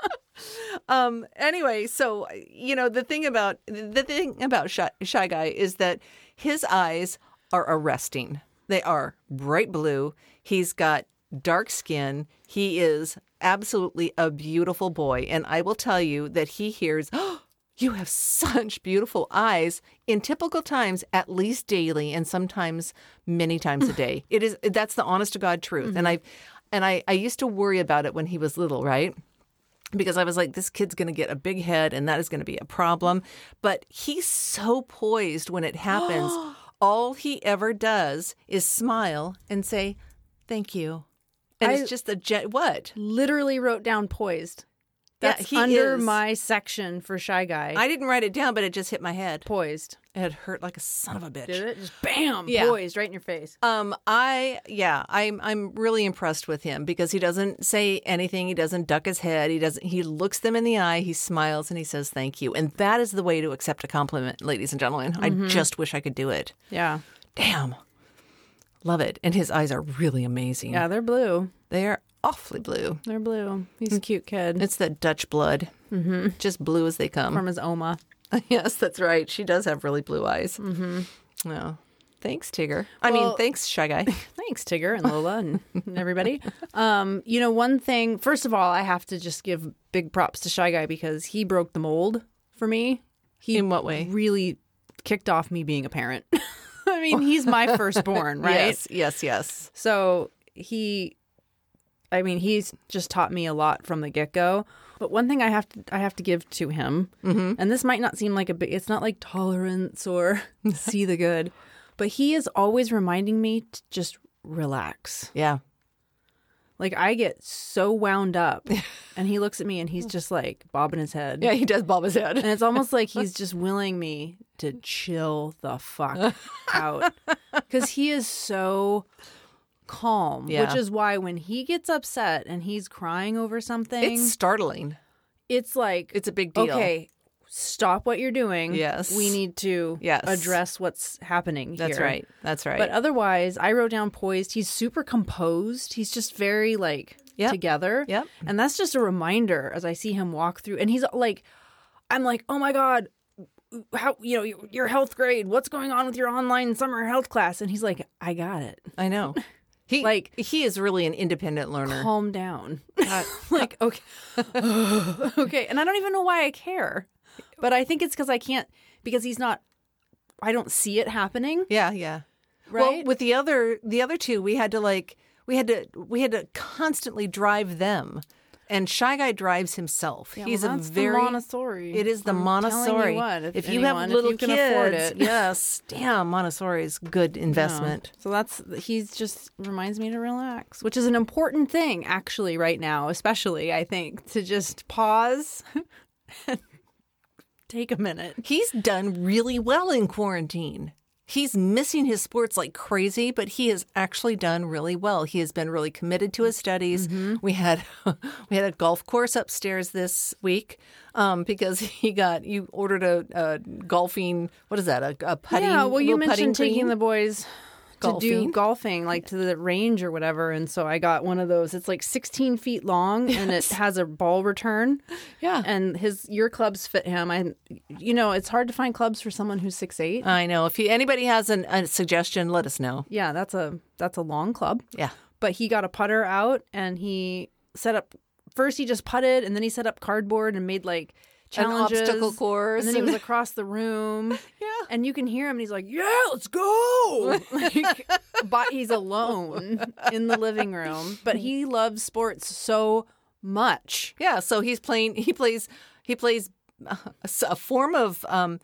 um. Anyway, so you know the thing about the thing about Shy, Shy Guy is that his eyes are arresting. They are bright blue. He's got dark skin. He is absolutely a beautiful boy, and I will tell you that he hears. Oh, you have such beautiful eyes in typical times, at least daily, and sometimes many times a day. It is that's the honest to God truth. Mm-hmm. And I and I, I used to worry about it when he was little, right? Because I was like, this kid's going to get a big head, and that is going to be a problem. But he's so poised when it happens. All he ever does is smile and say, "Thank you." And I it's just a jet. What? Literally wrote down poised. That's yeah, he under is. my section for Shy Guy. I didn't write it down, but it just hit my head. Poised. It hurt like a son of a bitch. Did it? Just bam, yeah. poised right in your face. Um, I yeah, I'm I'm really impressed with him because he doesn't say anything. He doesn't duck his head. He doesn't. He looks them in the eye. He smiles and he says thank you. And that is the way to accept a compliment, ladies and gentlemen. Mm-hmm. I just wish I could do it. Yeah. Damn. Love it. And his eyes are really amazing. Yeah, they're blue. They are awfully blue. They're blue. He's a cute kid. It's that Dutch blood. Mm-hmm. Just blue as they come. From his Oma. Yes, that's right. She does have really blue eyes. Mm-hmm. Oh, thanks, Tigger. I well, mean, thanks, Shy Guy. Thanks, Tigger and Lola and, and everybody. Um, you know, one thing, first of all, I have to just give big props to Shy Guy because he broke the mold for me. He In what way? Really kicked off me being a parent. I mean, he's my firstborn, right? Yes, yes, yes. So he, I mean, he's just taught me a lot from the get-go. But one thing I have to I have to give to him, mm-hmm. and this might not seem like a big, it's not like tolerance or see the good, but he is always reminding me to just relax. Yeah. Like I get so wound up and he looks at me and he's just like bobbing his head. Yeah, he does bob his head. And it's almost like he's just willing me to chill the fuck out. Because he is so calm, yeah. which is why when he gets upset and he's crying over something, it's startling. It's like, it's a big deal. Okay, stop what you're doing. Yes. We need to yes. address what's happening That's here. right. That's right. But otherwise, I wrote down poised. He's super composed. He's just very like yep. together. Yep. And that's just a reminder as I see him walk through. And he's like, I'm like, oh my God, how, you know, your health grade, what's going on with your online summer health class? And he's like, I got it. I know. He like he is really an independent learner. Calm down. Uh, like, okay. Okay. And I don't even know why I care. But I think it's because I can't, because he's not, I don't see it happening. Yeah, yeah. Right? Well, with the other, the other two, we had to like, we had to we had to constantly drive them. And Shy Guy drives himself. Yeah, He's well, a that's very the Montessori. It is the I'm Montessori. telling you what, if, if you anyone, have little if you kids, can afford it. yes, damn, Montessori is good investment. So that's he's just reminds me to relax, which is an important thing actually right now, especially I think to just pause and take a minute. He's done really well in quarantine. He's missing his sports like crazy, but he has actually done really well. He has been really committed to his studies. Mm-hmm. We had we had a golf course upstairs this week um, because he got you ordered a, a golfing. What is that? A, a putting. Yeah, well, you mentioned taking green? the boys to do golfing, like to the range or whatever. And so I got one of those. It's like sixteen feet long yes. and it has a ball return. Yeah. And his your clubs fit him. I, you know, it's hard to find clubs for someone who's six eight. I know. If he, anybody has an, a suggestion, let us know. Yeah, that's a that's a long club. Yeah. But he got a putter out and he set up, first he just putted and then he set up cardboard and made like challenges. An obstacle course. And then he was across the room. Yeah. And you can hear him and he's like, yeah, let's go. Like, but he's alone in the living room. But he loves sports so much. Yeah. So he's playing, he plays, he plays a, a form of um,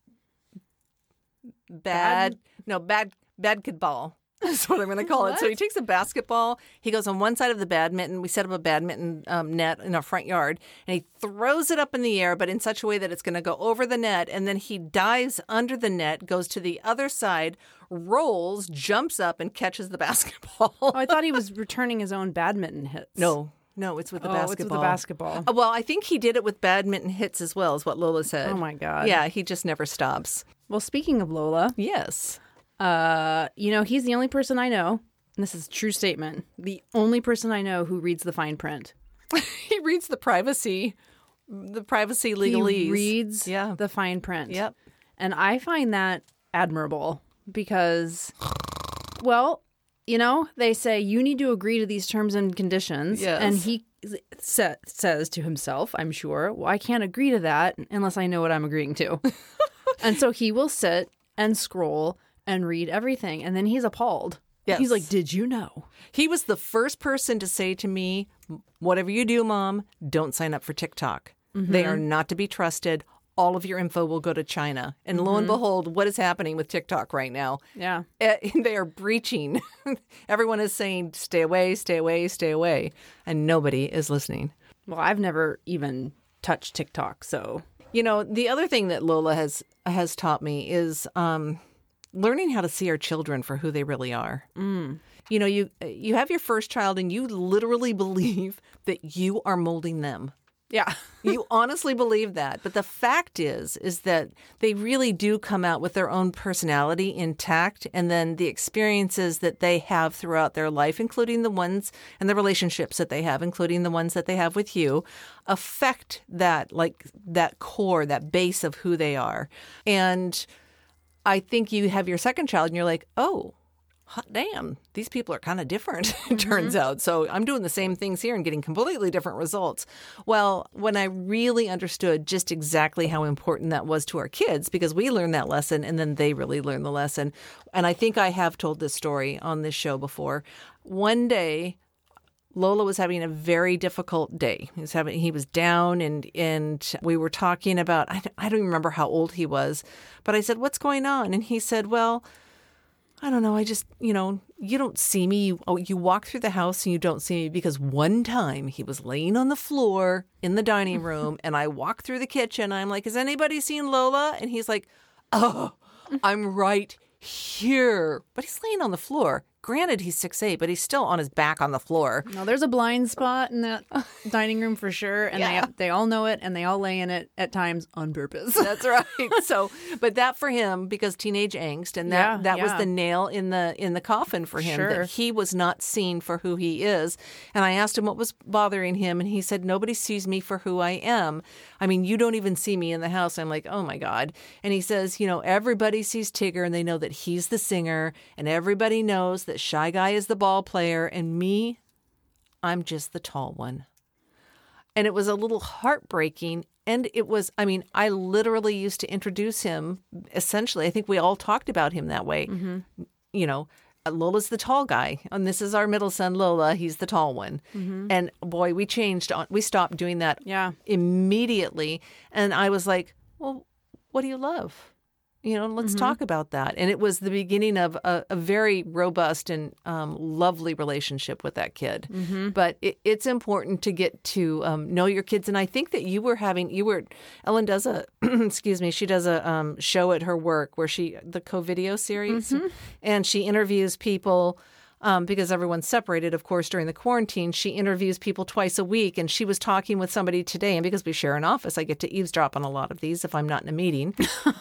bad, bad, no, bad, basketball. That's what I'm going to call What? it. So he takes a basketball. He goes on one side of the badminton. We set up a badminton um, net in our front yard, and he throws it up in the air, but in such a way that it's going to go over the net. And then he dives under the net, goes to the other side, rolls, jumps up, and catches the basketball. Oh, I thought he was returning his own badminton hits. No. No, it's with the oh, basketball. It's with the basketball. Uh, well, I think he did it with badminton hits as well, is what Lola said. Oh, my God. Yeah, he just never stops. Well, speaking of Lola. Yes. Uh, you know, he's the only person I know, and this is a true statement, the only person I know who reads the fine print. He reads the privacy, the privacy legalese. He reads yeah. the fine print. Yep. And I find that admirable because, well, you know, they say you need to agree to these terms and conditions. Yes. And he sa- says to himself, I'm sure, well, I can't agree to that unless I know what I'm agreeing to. And so he will sit and scroll and read everything. And then he's appalled. Yes. He's like, did you know? He was the first person to say to me, whatever you do, Mom, don't sign up for TikTok. Mm-hmm. They are not to be trusted. All of your info will go to China. And mm-hmm. lo and behold, what is happening with TikTok right now? Yeah. Uh, they are breaching. Everyone is saying, stay away, stay away, stay away. And nobody is listening. Well, I've never even touched TikTok, so. You know, the other thing that Lola has has taught me is um, learning how to see our children for who they really are. Mm. You know, you you have your first child and you literally believe that you are molding them. Yeah. You honestly believe that. But the fact is, is that they really do come out with their own personality intact. And then the experiences that they have throughout their life, including the ones and the relationships that they have, including the ones that they have with you, affect that, like that core, that base of who they are. And I think you have your second child and you're like, oh, hot damn, these people are kind of different, it turns mm-hmm. out. So I'm doing the same things here and getting completely different results. Well, when I really understood just exactly how important that was to our kids, because we learned that lesson and then they really learned the lesson. And I think I have told this story on this show before. One day, Lola was having a very difficult day. He was having, he was down and, and we were talking about, I, I don't even remember how old he was, but I said, what's going on? And he said, well, I don't know. I just, you know, you don't see me. You, oh, you walk through the house and you don't see me because one time he was laying on the floor in the dining room and I walk through the kitchen. I'm like, has anybody seen Lola? And he's like, oh, I'm right here. But he's laying on the floor. Granted, he's six eight, but he's still on his back on the floor. No, there's a blind spot in that dining room for sure. And yeah. they they all know it and they all lay in it at times on purpose. That's right. So, but that for him, because teenage angst, and that, yeah, that yeah. was the nail in the in the coffin for him, sure. that he was not seen for who he is. And I asked him what was bothering him, and he said, nobody sees me for who I am. I mean, you don't even see me in the house. I'm like, oh my God. And he says, you know, everybody sees Tigger and they know that he's the singer, and everybody knows that Shy Guy is the ball player, and me, I'm just the tall one. And it was a little heartbreaking. And it was, I mean, I literally used to introduce him, essentially, I think we all talked about him that way. Mm-hmm. You know, Lola's the tall guy, and this is our middle son, Lola. He's the tall one. Mm-hmm. And boy, we changed on, we stopped doing that Yeah. immediately. And I was like, well, what do you love? You know, let's Mm-hmm. talk about that. And it was the beginning of a, a very robust and um, lovely relationship with that kid. Mm-hmm. But it, it's important to get to um, know your kids. And I think that you were having, you were, Ellen does a, excuse me, she does a um, show at her work where she, the co-video series, Mm-hmm. and she interviews people. Um, because everyone's separated, of course, during the quarantine, she interviews people twice a week. And she was talking with somebody today. And because we share an office, I get to eavesdrop on a lot of these if I'm not in a meeting.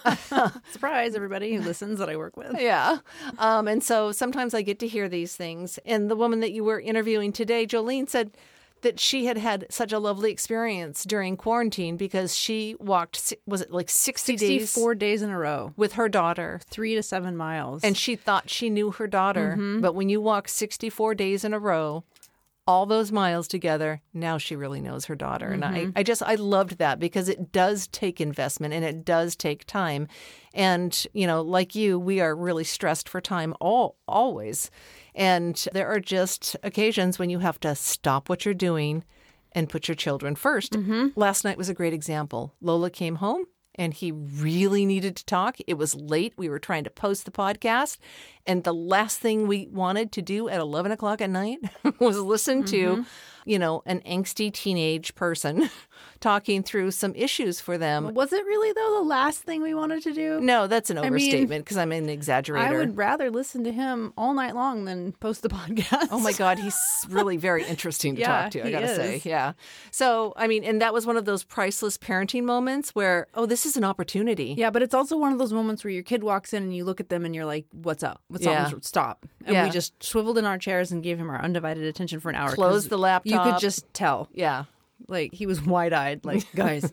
Surprise, everybody who listens that I work with. Yeah. Um, and so sometimes I get to hear these things. And the woman that you were interviewing today, Jolene, said that she had had such a lovely experience during quarantine because she walked, si- was it like sixty days sixty-four days in a row, with her daughter? three to seven miles. And she thought she knew her daughter. But when you walk sixty-four days in a row, all those miles together, now she really knows her daughter. And I, I just, I loved that because it does take investment and it does take time. And, you know, like you, we are really stressed for time all always. And there are just occasions when you have to stop what you're doing and put your children first. Last night was a great example. Lola came home and he really needed to talk. It was late. We were trying to post the podcast. And the last thing we wanted to do at eleven o'clock at night was listen to, you know, an angsty teenage person talking through some issues for them. was it really, though, the last thing we wanted to do? No, that's an mean, overstatement because I'm an exaggerator. I would rather listen to him all night long than post the podcast. Oh my God, he's really very interesting to Yeah, talk to, I he gotta say. is. Yeah. So, I mean, and that was one of those priceless parenting moments where, oh, this is an opportunity. Yeah, but it's also one of those moments where your kid walks in and you look at them and you're like, what's up? What's Yeah. up? Stop. And Yeah. we just swiveled in our chairs and gave him our undivided attention for an hour. 'cause Closed the laptop. You could just tell. Yeah. Like, he was wide-eyed, like, guys.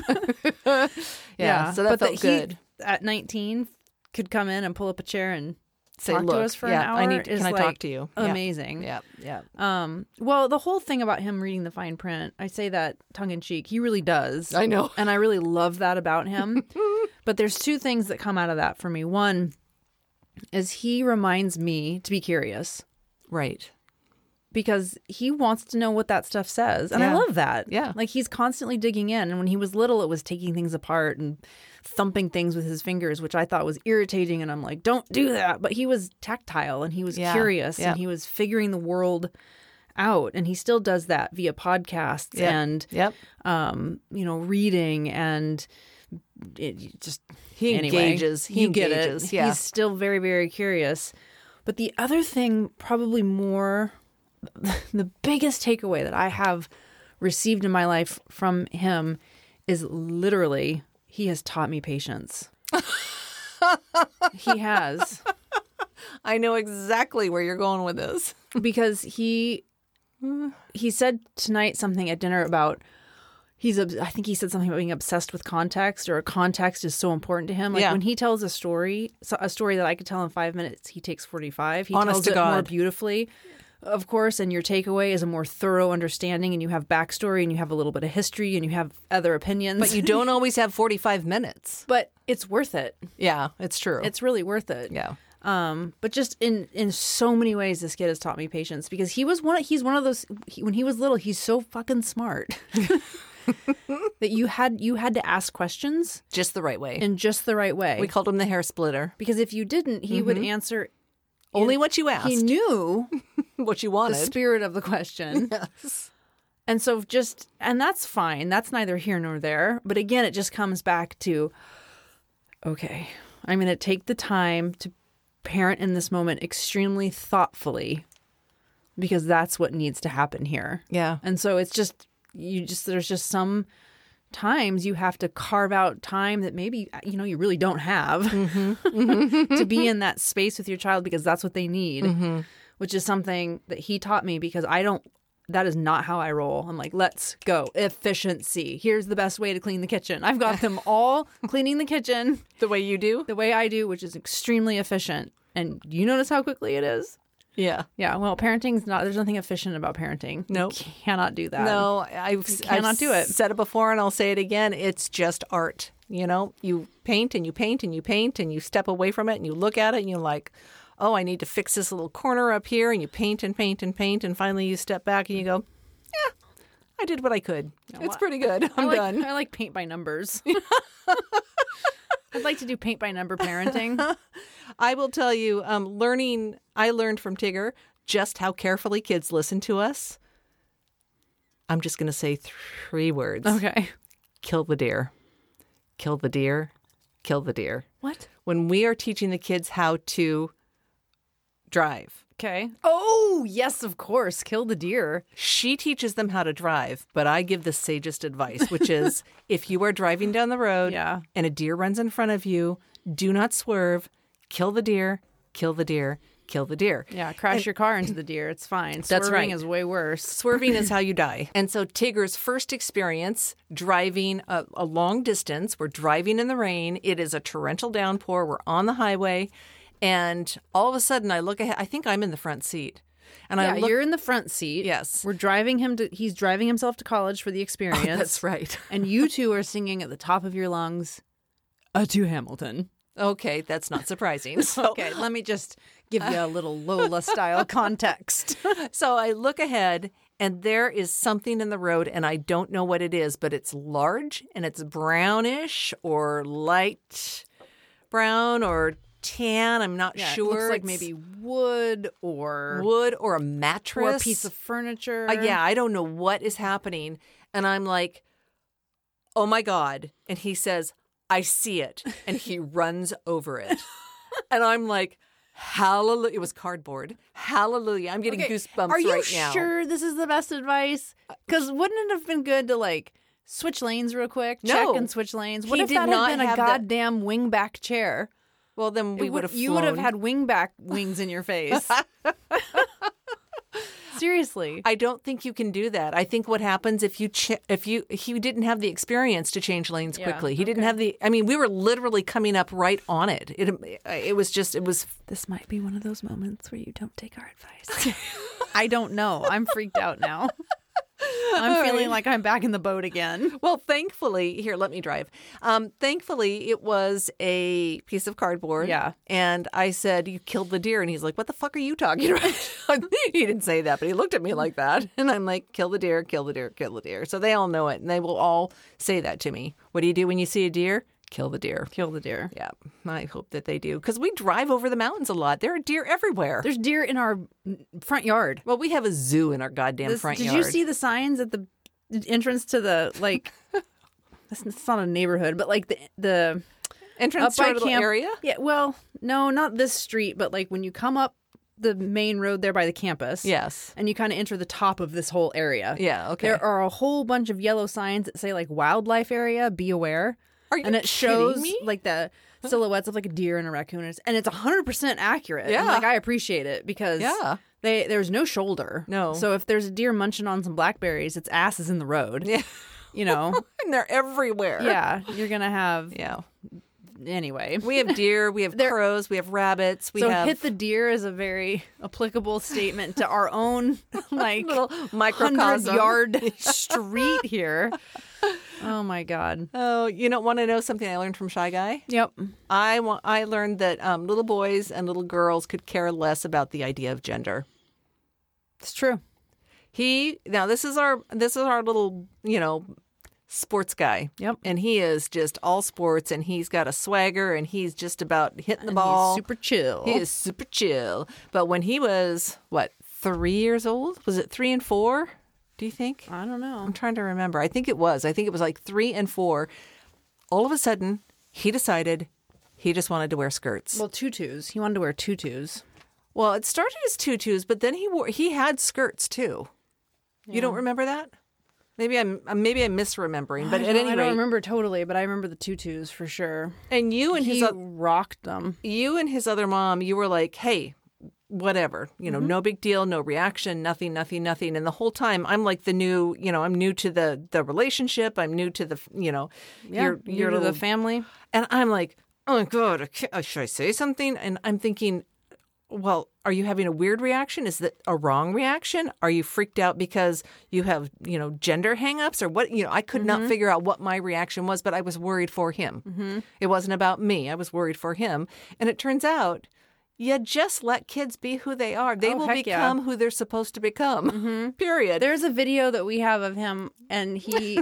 Yeah. So that but felt that good. He, at nineteen, could come in and pull up a chair and Say, talk look, to us for yeah, an hour. I need, is can I like talk to you? Yeah. Amazing. Yeah. Yeah. Um, well, the whole thing about him reading the fine print, I say that tongue in cheek. He really does. I know. And I really love that about him. But there's two things that come out of that for me. One is he reminds me to be curious Right. because he wants to know what that stuff says. And I Yeah. love that. Yeah. Like he's constantly digging in. And when he was little, it was taking things apart and thumping things with his fingers, which I thought was irritating. And I'm like, don't do that. But he was tactile and he was Yeah. curious Yeah. and he was figuring the world out. And he still does that via podcasts Yep. and, Yep. um, you know, reading and it just He anyway, engages. He you get engages. it. Yeah. He's still very, very curious. But the other thing, probably more, the biggest takeaway that I have received in my life from him is literally he has taught me patience. He has. I know exactly where you're going with this. Because he he said tonight something at dinner about he's obs- I think he said something about being obsessed with context, or context is so important to him. Like Yeah. when he tells a story, so- a story that I could tell in five minutes, he takes forty-five. He Honest tells to it more God. beautifully, of course, and your takeaway is a more thorough understanding, and you have backstory, and you have a little bit of history, and you have other opinions. But you don't always have forty-five minutes. But it's worth it. Yeah, it's true. It's really worth it. yeah. Um, but just in in so many ways, this kid has taught me patience because he was one. He's one of those. He, when he was little, he's so fucking smart that you had you had to ask questions Just the right way. in just the right way. We called him the hair splitter. Because if you didn't, he would answer Only what you asked. He knew what you the wanted. spirit of the question. Yes. And so just, and that's fine. That's neither here nor there. But again, it just comes back to, okay, I'm going to take the time to parent in this moment extremely thoughtfully because that's what needs to happen here. Yeah. And so it's just, you just, there's just some times you have to carve out time that maybe, you know, you really don't have to be in that space with your child because that's what they need, which is something that he taught me because I don't, that is not how I roll. I'm like, let's go. Efficiency. Here's the best way to clean the kitchen. I've got them all cleaning the kitchen The way you do? the way I do, which is extremely efficient. And you notice how quickly it is? Yeah. Yeah. Well, parenting's not, there's nothing efficient about parenting. Nope. You cannot do that. No, I've, cannot I've do it. said it before and I'll say it again. It's just art. You know, you paint and you paint and you paint and you step away from it and you look at it and you're like, oh, I need to fix this little corner up here, and you paint and paint and paint, and finally you step back and you go, yeah, I did what I could. Yeah, it's well, pretty good. I'm I like, done. I like paint by numbers. I'd like to do paint by number parenting. I will tell you, um, learning, I learned from Tigger just how carefully kids listen to us. I'm just going to say three words. Okay. Kill the deer. Kill the deer. Kill the deer. What? When we are teaching the kids how to drive, Okay. Oh, yes, of course. Kill the deer. she teaches them how to drive, but I give the sagest advice, which is if you are driving down the road Yeah. and a deer runs in front of you, do not swerve. Kill the deer. Kill the deer. Kill the deer. Yeah, crash your car into the deer. It's fine. That's Swerving right. is way worse. Swerving is how you die. And so Tigger's first experience driving a, a long distance, we're driving in the rain. It is a torrential downpour. We're on the highway. And all of a sudden I look ahead. I think I'm in the front seat. And Yeah, I look. you're in the front seat. Yes. We're driving him to, he's driving himself to college for the experience. That's right. And you two are singing at the top of your lungs, Adieu Hamilton. Okay, that's not surprising. So, Okay, let me just give you a little Lola style context. so I look ahead and there is something in the road and I don't know what it is, but it's large and it's brownish or light brown or tan. I'm not Yeah, sure. It looks like It's maybe wood or wood or a mattress. or a piece of furniture. Uh, yeah, I don't know what is happening. And I'm like, oh my God. And he says, I see it. And he runs over it. And I'm like, hallelujah. It was cardboard. Hallelujah. I'm getting Okay, goosebumps Are you right now. sure this is the best advice? Because wouldn't it have been good to like switch lanes real quick? No. Check and switch lanes. What He if did that not had been a have that- goddamn wingback chair? Well, then we It would have You would have had wingback wings in your face. Seriously. I don't think you can do that. I think what happens if you ch- if you he didn't have the experience to change lanes Yeah, quickly. He didn't okay. have the. I mean, we were literally coming up right on it. It it was just it was. This might be one of those moments where you don't take our advice. I don't know. I'm freaked out now. I'm All feeling right. like I'm back in the boat again. Well, thankfully, here, let me drive. Um, thankfully, it was a piece of cardboard. Yeah. And I said, you killed the deer. And he's like, what the fuck are you talking about? He didn't say that, but he looked at me like that. And I'm like, kill the deer, kill the deer, kill the deer. So they all know it. And they will all say that to me. What do you do when you see a deer? Kill the deer. Kill the deer. Yeah, I hope that they do. Because we drive over the mountains a lot. There are deer everywhere. There's deer in our front yard. well, we have a zoo in our goddamn This- front did yard. you see the signs at the entrance to the like? It's it's not a neighborhood, but like the the entrance up to our by little camp area? Yeah, well, no, not this street, but like when you come up the main road there by the campus. Yes. And you kind of enter the top of this whole area. Yeah, okay. There are a whole bunch of yellow signs that say like wildlife area, be aware. Are you and it kidding shows me? like the silhouettes of like a deer and a raccoon, and it's one hundred percent accurate. Yeah. And, like I appreciate it because Yeah. they there's no shoulder. No. So if there's a deer munching on some blackberries, its ass is in the road. Yeah. You know. And they're everywhere. Yeah, you're gonna have Yeah. anyway. We have deer, we have There- crows, we have rabbits, we so have hit the deer is a very applicable statement to our own like little hundred microcosm. yard street here. Oh my god. Oh, you don't want to know something I learned from Shy Guy? Yep. I want. I learned that um, little boys and little girls could care less about the idea of gender. It's true. He now this is our this is our little you know sports guy. Yep. And he is just all sports, and he's got a swagger, and he's just about hitting the And ball. he's super chill. He is super chill. But when he was what three years old, was it three and four? Do you think? I don't know. I'm trying to remember. I think it was. I think it was like three and four. All of a sudden, he decided he just wanted to wear skirts. Well, tutus. He wanted to wear tutus. Well, it started as tutus, but then he wore he had skirts too. You don't remember that? Maybe I'm maybe I'm misremembering. But I at don't- any I rate, don't remember totally, but I remember the tutus for sure. and you and his he o- rocked them. you and his other mom, you were like, hey. Whatever, you know, no big deal, no reaction, nothing, nothing, nothing. And the whole time I'm like the new, you know, I'm new to the the relationship. I'm new to the, you know, Yeah, your you're your to little the family. And I'm like, oh my God, I can't- uh, should I say something? And I'm thinking, well, are you having a weird reaction? Is that a wrong reaction? Are you freaked out because you have, you know, gender hangups or what? You know, I could not figure out what my reaction was, but I was worried for him. It wasn't about me. I was worried for him. And it turns out you just let kids be who they are. They Oh, will heck become yeah. who they're supposed to become. Mm-hmm. Period. There's a video that we have of him, and he,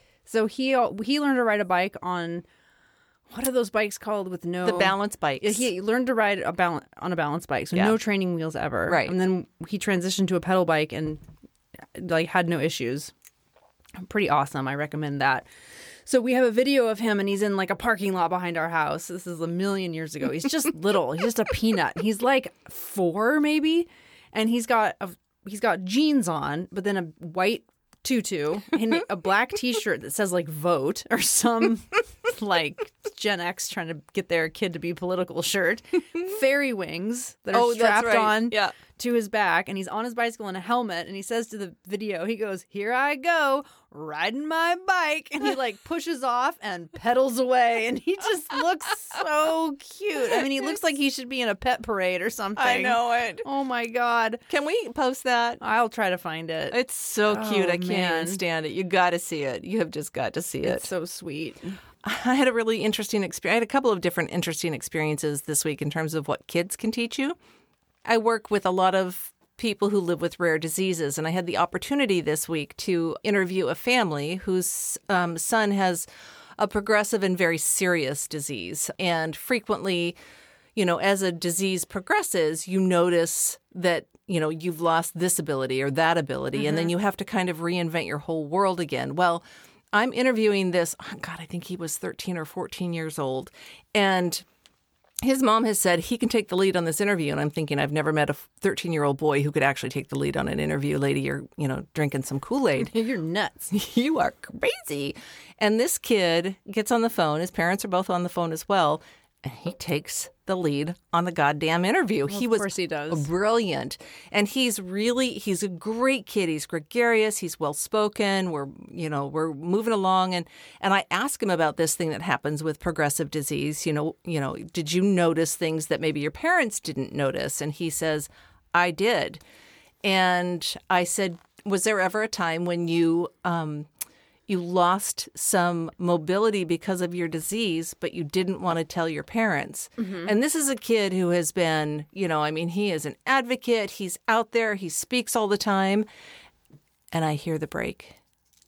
so he he learned to ride a bike on, what are those bikes called with no The balance bikes. He learned to ride a balance on a balance bike, so Yeah. no training wheels ever. Right. and then he transitioned to a pedal bike and like had no issues. Pretty awesome. I recommend that. So we have a video of him, and he's in like a parking lot behind our house. This is a million years ago. He's just little. He's just a peanut. He's like four maybe, and he's got a he's got jeans on, but then a white tutu and a black T-shirt that says like "vote" or some like Gen X trying to get their kid to be political shirt. Fairy wings that are Oh, that's strapped right. on Yeah. to his back, and he's on his bicycle in a helmet, and he says to the video, he goes, "Here I go, riding my bike," and he like pushes off and pedals away, and he just looks so cute. I mean, he looks like he should be in a pet parade or something. I know it. Oh my God. Can we post that? I'll try to find it. It's so cute. Oh, I can't man. even stand it. You got to see it. You have just got to see it. It's so sweet. I had a really interesting experience. I had a couple of different interesting experiences this week in terms of what kids can teach you. I work with a lot of people who live with rare diseases, and I had the opportunity this week to interview a family whose um, son has a progressive and very serious disease. And frequently, you know, as a disease progresses, you notice that, you know, you've lost this ability or that ability, mm-hmm. and then you have to kind of reinvent your whole world again. Well, I'm interviewing this, oh God, I think he was thirteen or fourteen years old. And his mom has said he can take the lead on this interview. And I'm thinking, I've never met a thirteen-year-old boy who could actually take the lead on an interview. Lady, you're, you know, drinking some Kool-Aid. You're nuts. You are crazy. And this kid gets on the phone. His parents are both on the phone as well. And he takes the lead on the goddamn interview. Well, he of was course he does. brilliant. And he's really, he's a great kid. He's gregarious. He's well-spoken. We're, you know, we're moving along. And, and I ask him about this thing that happens with progressive disease. You know, you know, did you notice things that maybe your parents didn't notice? And he says, I did. And I said, was there ever a time when you, um, you lost some mobility because of your disease, but you didn't want to tell your parents? Mm-hmm. And this is a kid who has been, you know, I mean, he is an advocate. He's out there. He speaks all the time. And I hear the break.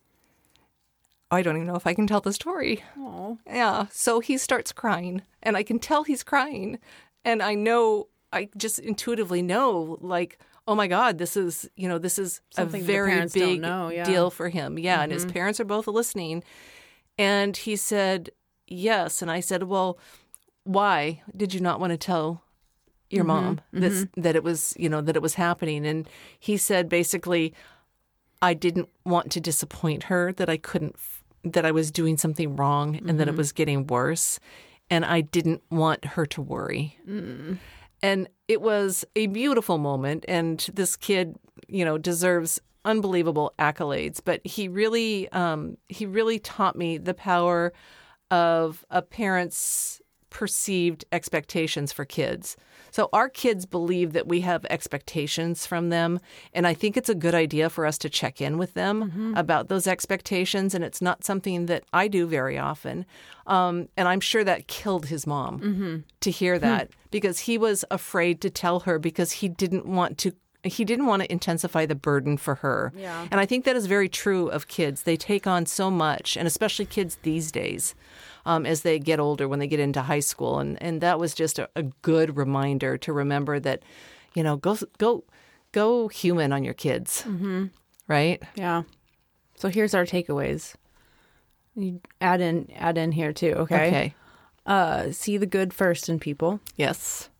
I don't even know if I can tell the story. Oh. Yeah. So he starts crying, and I can tell he's crying. And I know, I just intuitively know, like, oh my God, this is, you know, this is Something a the very parents don't big know, yeah. deal for him. Yeah. Mm-hmm. And his parents are both listening. And he said, yes. And I said, well, why did you not want to tell your Mm-hmm. mom this, Mm-hmm. that it was, you know, that it was happening? And he said, basically, I didn't want to disappoint her, that I couldn't, f- that I was doing something wrong, and mm-hmm. that it was getting worse. And I didn't want her to worry. Mm. And it was a beautiful moment. And this kid, you know, deserves unbelievable accolades. But he really, um, he really taught me the power of a parent's perceived expectations for kids. So our kids believe that we have expectations from them. And I think it's a good idea for us to check in with them mm-hmm. about those expectations. And it's not something that I do very often. Um, and I'm sure that killed his mom mm-hmm. to hear that hmm. because he was afraid to tell her because he didn't want to He didn't want to intensify the burden for her. Yeah. And I think that is very true of kids. They take on so much, and especially kids these days um, as they get older, when they get into high school. And, and that was just a, a good reminder to remember that, you know, go go go human on your kids, mm-hmm. right? Yeah. So here's our takeaways. You add in add in here too, okay? Okay. Uh, see the good first in people. Yes.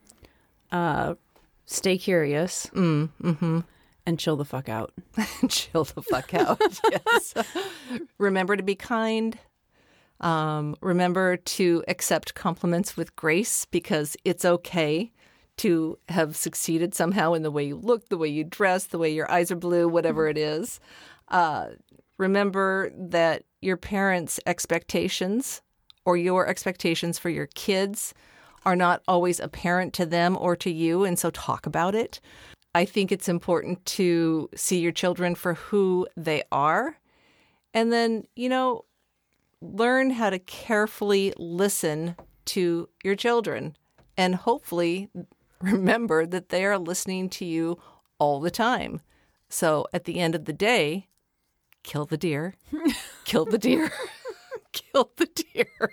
Uh, stay curious. Mm, mm-hmm. And chill the fuck out. Chill the fuck out. Yes. Remember to be kind. Um, remember to accept compliments with grace, because it's okay to have succeeded somehow in the way you look, the way you dress, the way your eyes are blue, whatever it is. Uh, remember that your parents' expectations or your expectations for your kids are not always apparent to them or to you, and so talk about it. I think it's important to see your children for who they are, and then, you know, learn how to carefully listen to your children and hopefully remember that they are listening to you all the time. So at the end of the day, kill the deer, kill the deer, kill the deer.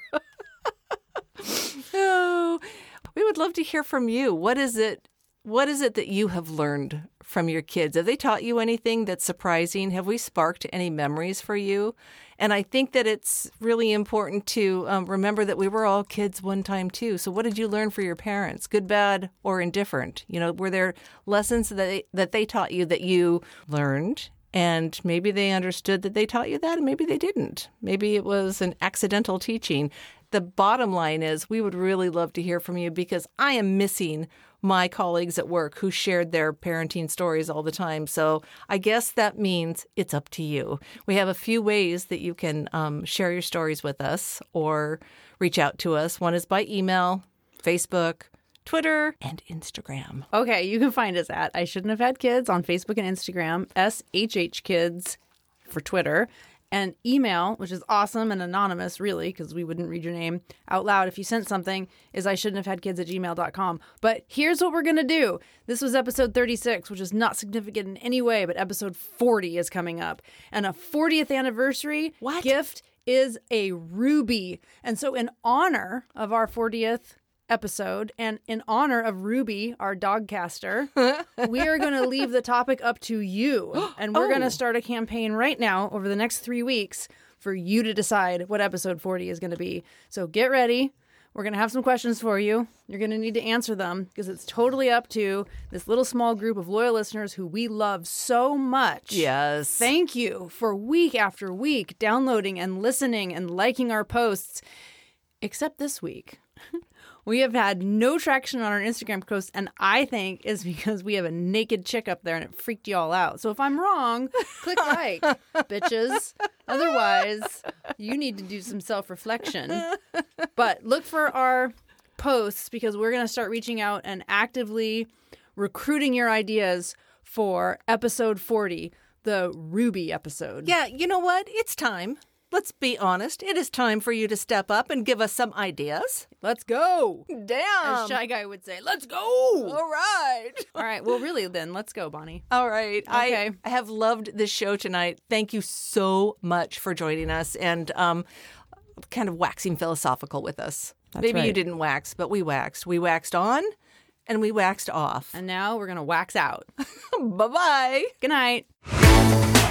Oh, we would love to hear from you. What is it? What is it that you have learned from your kids? Have they taught you anything that's surprising? Have we sparked any memories for you? And I think that it's really important to um, remember that we were all kids one time too. So what did you learn for your parents? Good, bad, or indifferent? You know, were there lessons that they, that they taught you that you learned? And maybe they understood that they taught you that, and maybe they didn't. Maybe it was an accidental teaching. The bottom line is we would really love to hear from you, because I am missing my colleagues at work who shared their parenting stories all the time. So I guess that means it's up to you. We have a few ways that you can um, share your stories with us or reach out to us. One is by email, Facebook, Twitter, and Instagram. Okay, you can find us at I Shouldn't Have Had Kids on Facebook and Instagram, S H H Kids for Twitter, and email, which is awesome and anonymous, really, because we wouldn't read your name out loud if you sent something, is I shouldn't have had kids at gmail dot com. But here's what we're going to do. This was episode thirty-six, which is not significant in any way, but episode forty is coming up. And a fortieth anniversary What? gift is a Ruby. And so in honor of our fortieth episode and in honor of Ruby, our dogcaster, we are going to leave the topic up to you. And we're Oh. going to start a campaign right now over the next three weeks for you to decide what episode forty is going to be. So get ready. We're going to have some questions for you. You're going to need to answer them because it's totally up to this little small group of loyal listeners who we love so much. Yes. Thank you for week after week downloading and listening and liking our posts. Except this week. We have had no traction on our Instagram posts, and I think it's because we have a naked chick up there and it freaked you all out. So if I'm wrong, click like, bitches. Otherwise, you need to do some self-reflection. But look for our posts because we're going to start reaching out and actively recruiting your ideas for episode forty, the Ruby episode. Yeah, you know what? It's time. Let's be honest. It is time for you to step up and give us some ideas. Let's go. Damn. As Shy Guy would say, let's go. All right. All right. Well, really, then, let's go, Bonnie. All right. Okay. I have loved this show tonight. Thank you so much for joining us and um, kind of waxing philosophical with us. That's Maybe you right. didn't wax, but we waxed. We waxed on and we waxed off. And now we're going to wax out. Bye-bye. Good night.